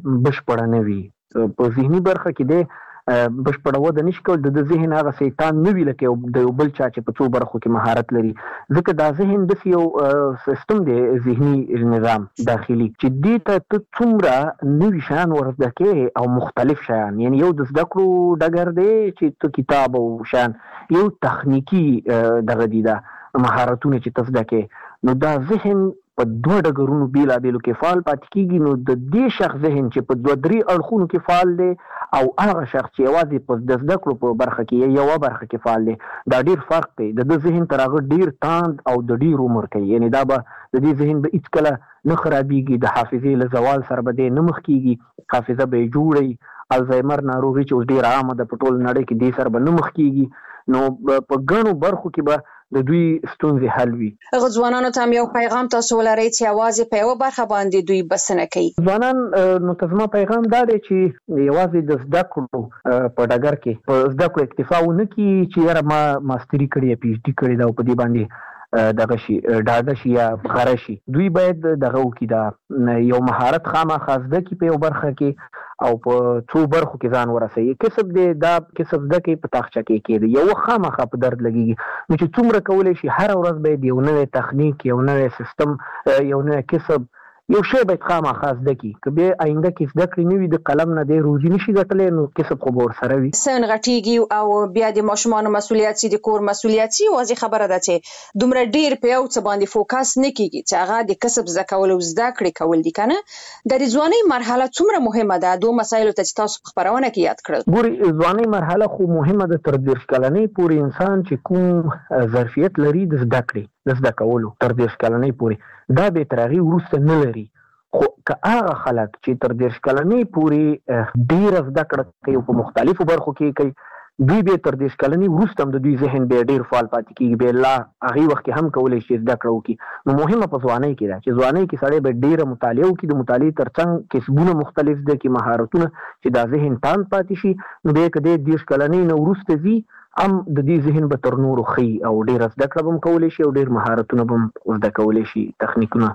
Speaker 10: بشپړه نه وي په ذهني برخه کې د بشپړه وده نشي کول د ذهن هغه شیطان نه وی لکه د یو بل چا چې په څو برخو کې مهارت لري ځکه دا ذهن د یو سیستم دی ذهني نظام داخلي چې دې ته څومره نوي شیان ورزده کې او مختلف شیان یعنی یو د زده کړو ډګر دی چې ته کتاب او شیان یو تخنیکی دغه دی دا مهارتونه چې تاسو دکې نو دا ذهن په دوه ډګرونو بیلابیلو کې فعال پاتې کیږي نو د دې شخص ذهن چې په دوه درې اړخونو کې فعال دی او هغه شخص چې یوازې په د زده کړو په برخه کې یو برخه کې فعال دی دا ډیر فرق دی د ذهن تر هغه ډیر تاند او د ډیر عمر کوي یعنی دا به د دې ذهن به هیڅ کله نه خرابېږي د حافظې له زوال سره به دې نه مخ کیږي حافظه به جوړي الزایمر ناروغي چې ډیر عامه ده په ټول نړۍ کې دې سره به نه مخ کیږي نو په ګڼو برخو کې به د دوی ستونزې حل وي
Speaker 11: ځوانانو ته یو پیغام تاسو ولرئ چې یوازې په یو برخه باندې دوی بسنه کوي
Speaker 10: ځوانان نو تاسو پیغام دا دی چې یوازې د زده کړو په ډګر کې په زده کړو اکتفا ونه کړي چې یاره ما ماستري کړې پی ایچ ډي کړې دا په دې باندې دغه شي ډاډه شي یا خره شي دوی باید دغه وکړي دا یو مهارت خامخا زده کړي په یو برخه کې او په څو برخو کې ځان ورسوي کسب دی دا کسب زده کړي په تاخچه کې کېږي یو خامخا په درد لګېږي نو چې څومره کولی شي هره ورځ باید یو نوی تخنیک یو نوی سیستم یو نوی کسب یو شی باید خامخا زده کړي که بیا آینده کې زده کړې نه وي د قلم نه دی روزي نشي ګټلی نو کسب خو به ورسره وي
Speaker 11: سن غټېږي او بیا د ماشومانو مسؤلیت سي د کور مسؤلیت سي واضح خبره ده چې دومره ډیر په یو څه باندې فوکس نه کیږي چې هغه د کسب زده کول او زده کړې کول دي کنه د ځوانۍ مرحله څومره مهمه ده دوه مسایلو ته چې تاسو خبرونه کې یاد کړل
Speaker 10: ګوري ځوانۍ مرحله خو مهمه ده تر 30 کلنۍ پورې انسان چې کوم ظرفیت لري د زده کړې د زده کولو تر 30 کلنۍ پورې دا به تر هغه وروسته نه لري خو که هغه خلک چې تر 30 کلنۍ پورې ډیر زده کړه کوي په مختلفو برخو کې کوي دوی به تر 30 کلنۍ وروسته هم د دوی ذهن به ډیر فعال پاتې کیږي به لا هغه وخت کې هم کولای شي زده کړه وکړي نو مهمه په ځوانۍ کې ده چې ځوانۍ کې سړی به ډیره مطالعه وکړي د مطالعې ترڅنګ کسبونه مختلف زده کړي مهارتونه چې دا ذهن تاند پاتې شي نو به کده 30 کلنۍ نه وروسته ځي هم د دې ذهن به تر نورو ښه او ډیر زده کړه هم کولای شي او ډیر مهارتونه هم زده کولای شي تخنیکونه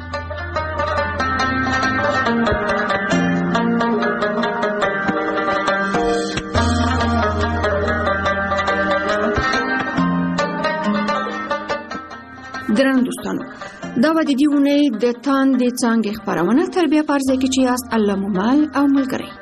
Speaker 7: درنو دوستانو دا و د دې ونې د تاندې څانګې خپرونه تربیه پرځای کې چې یاست الله مو مل او ملګری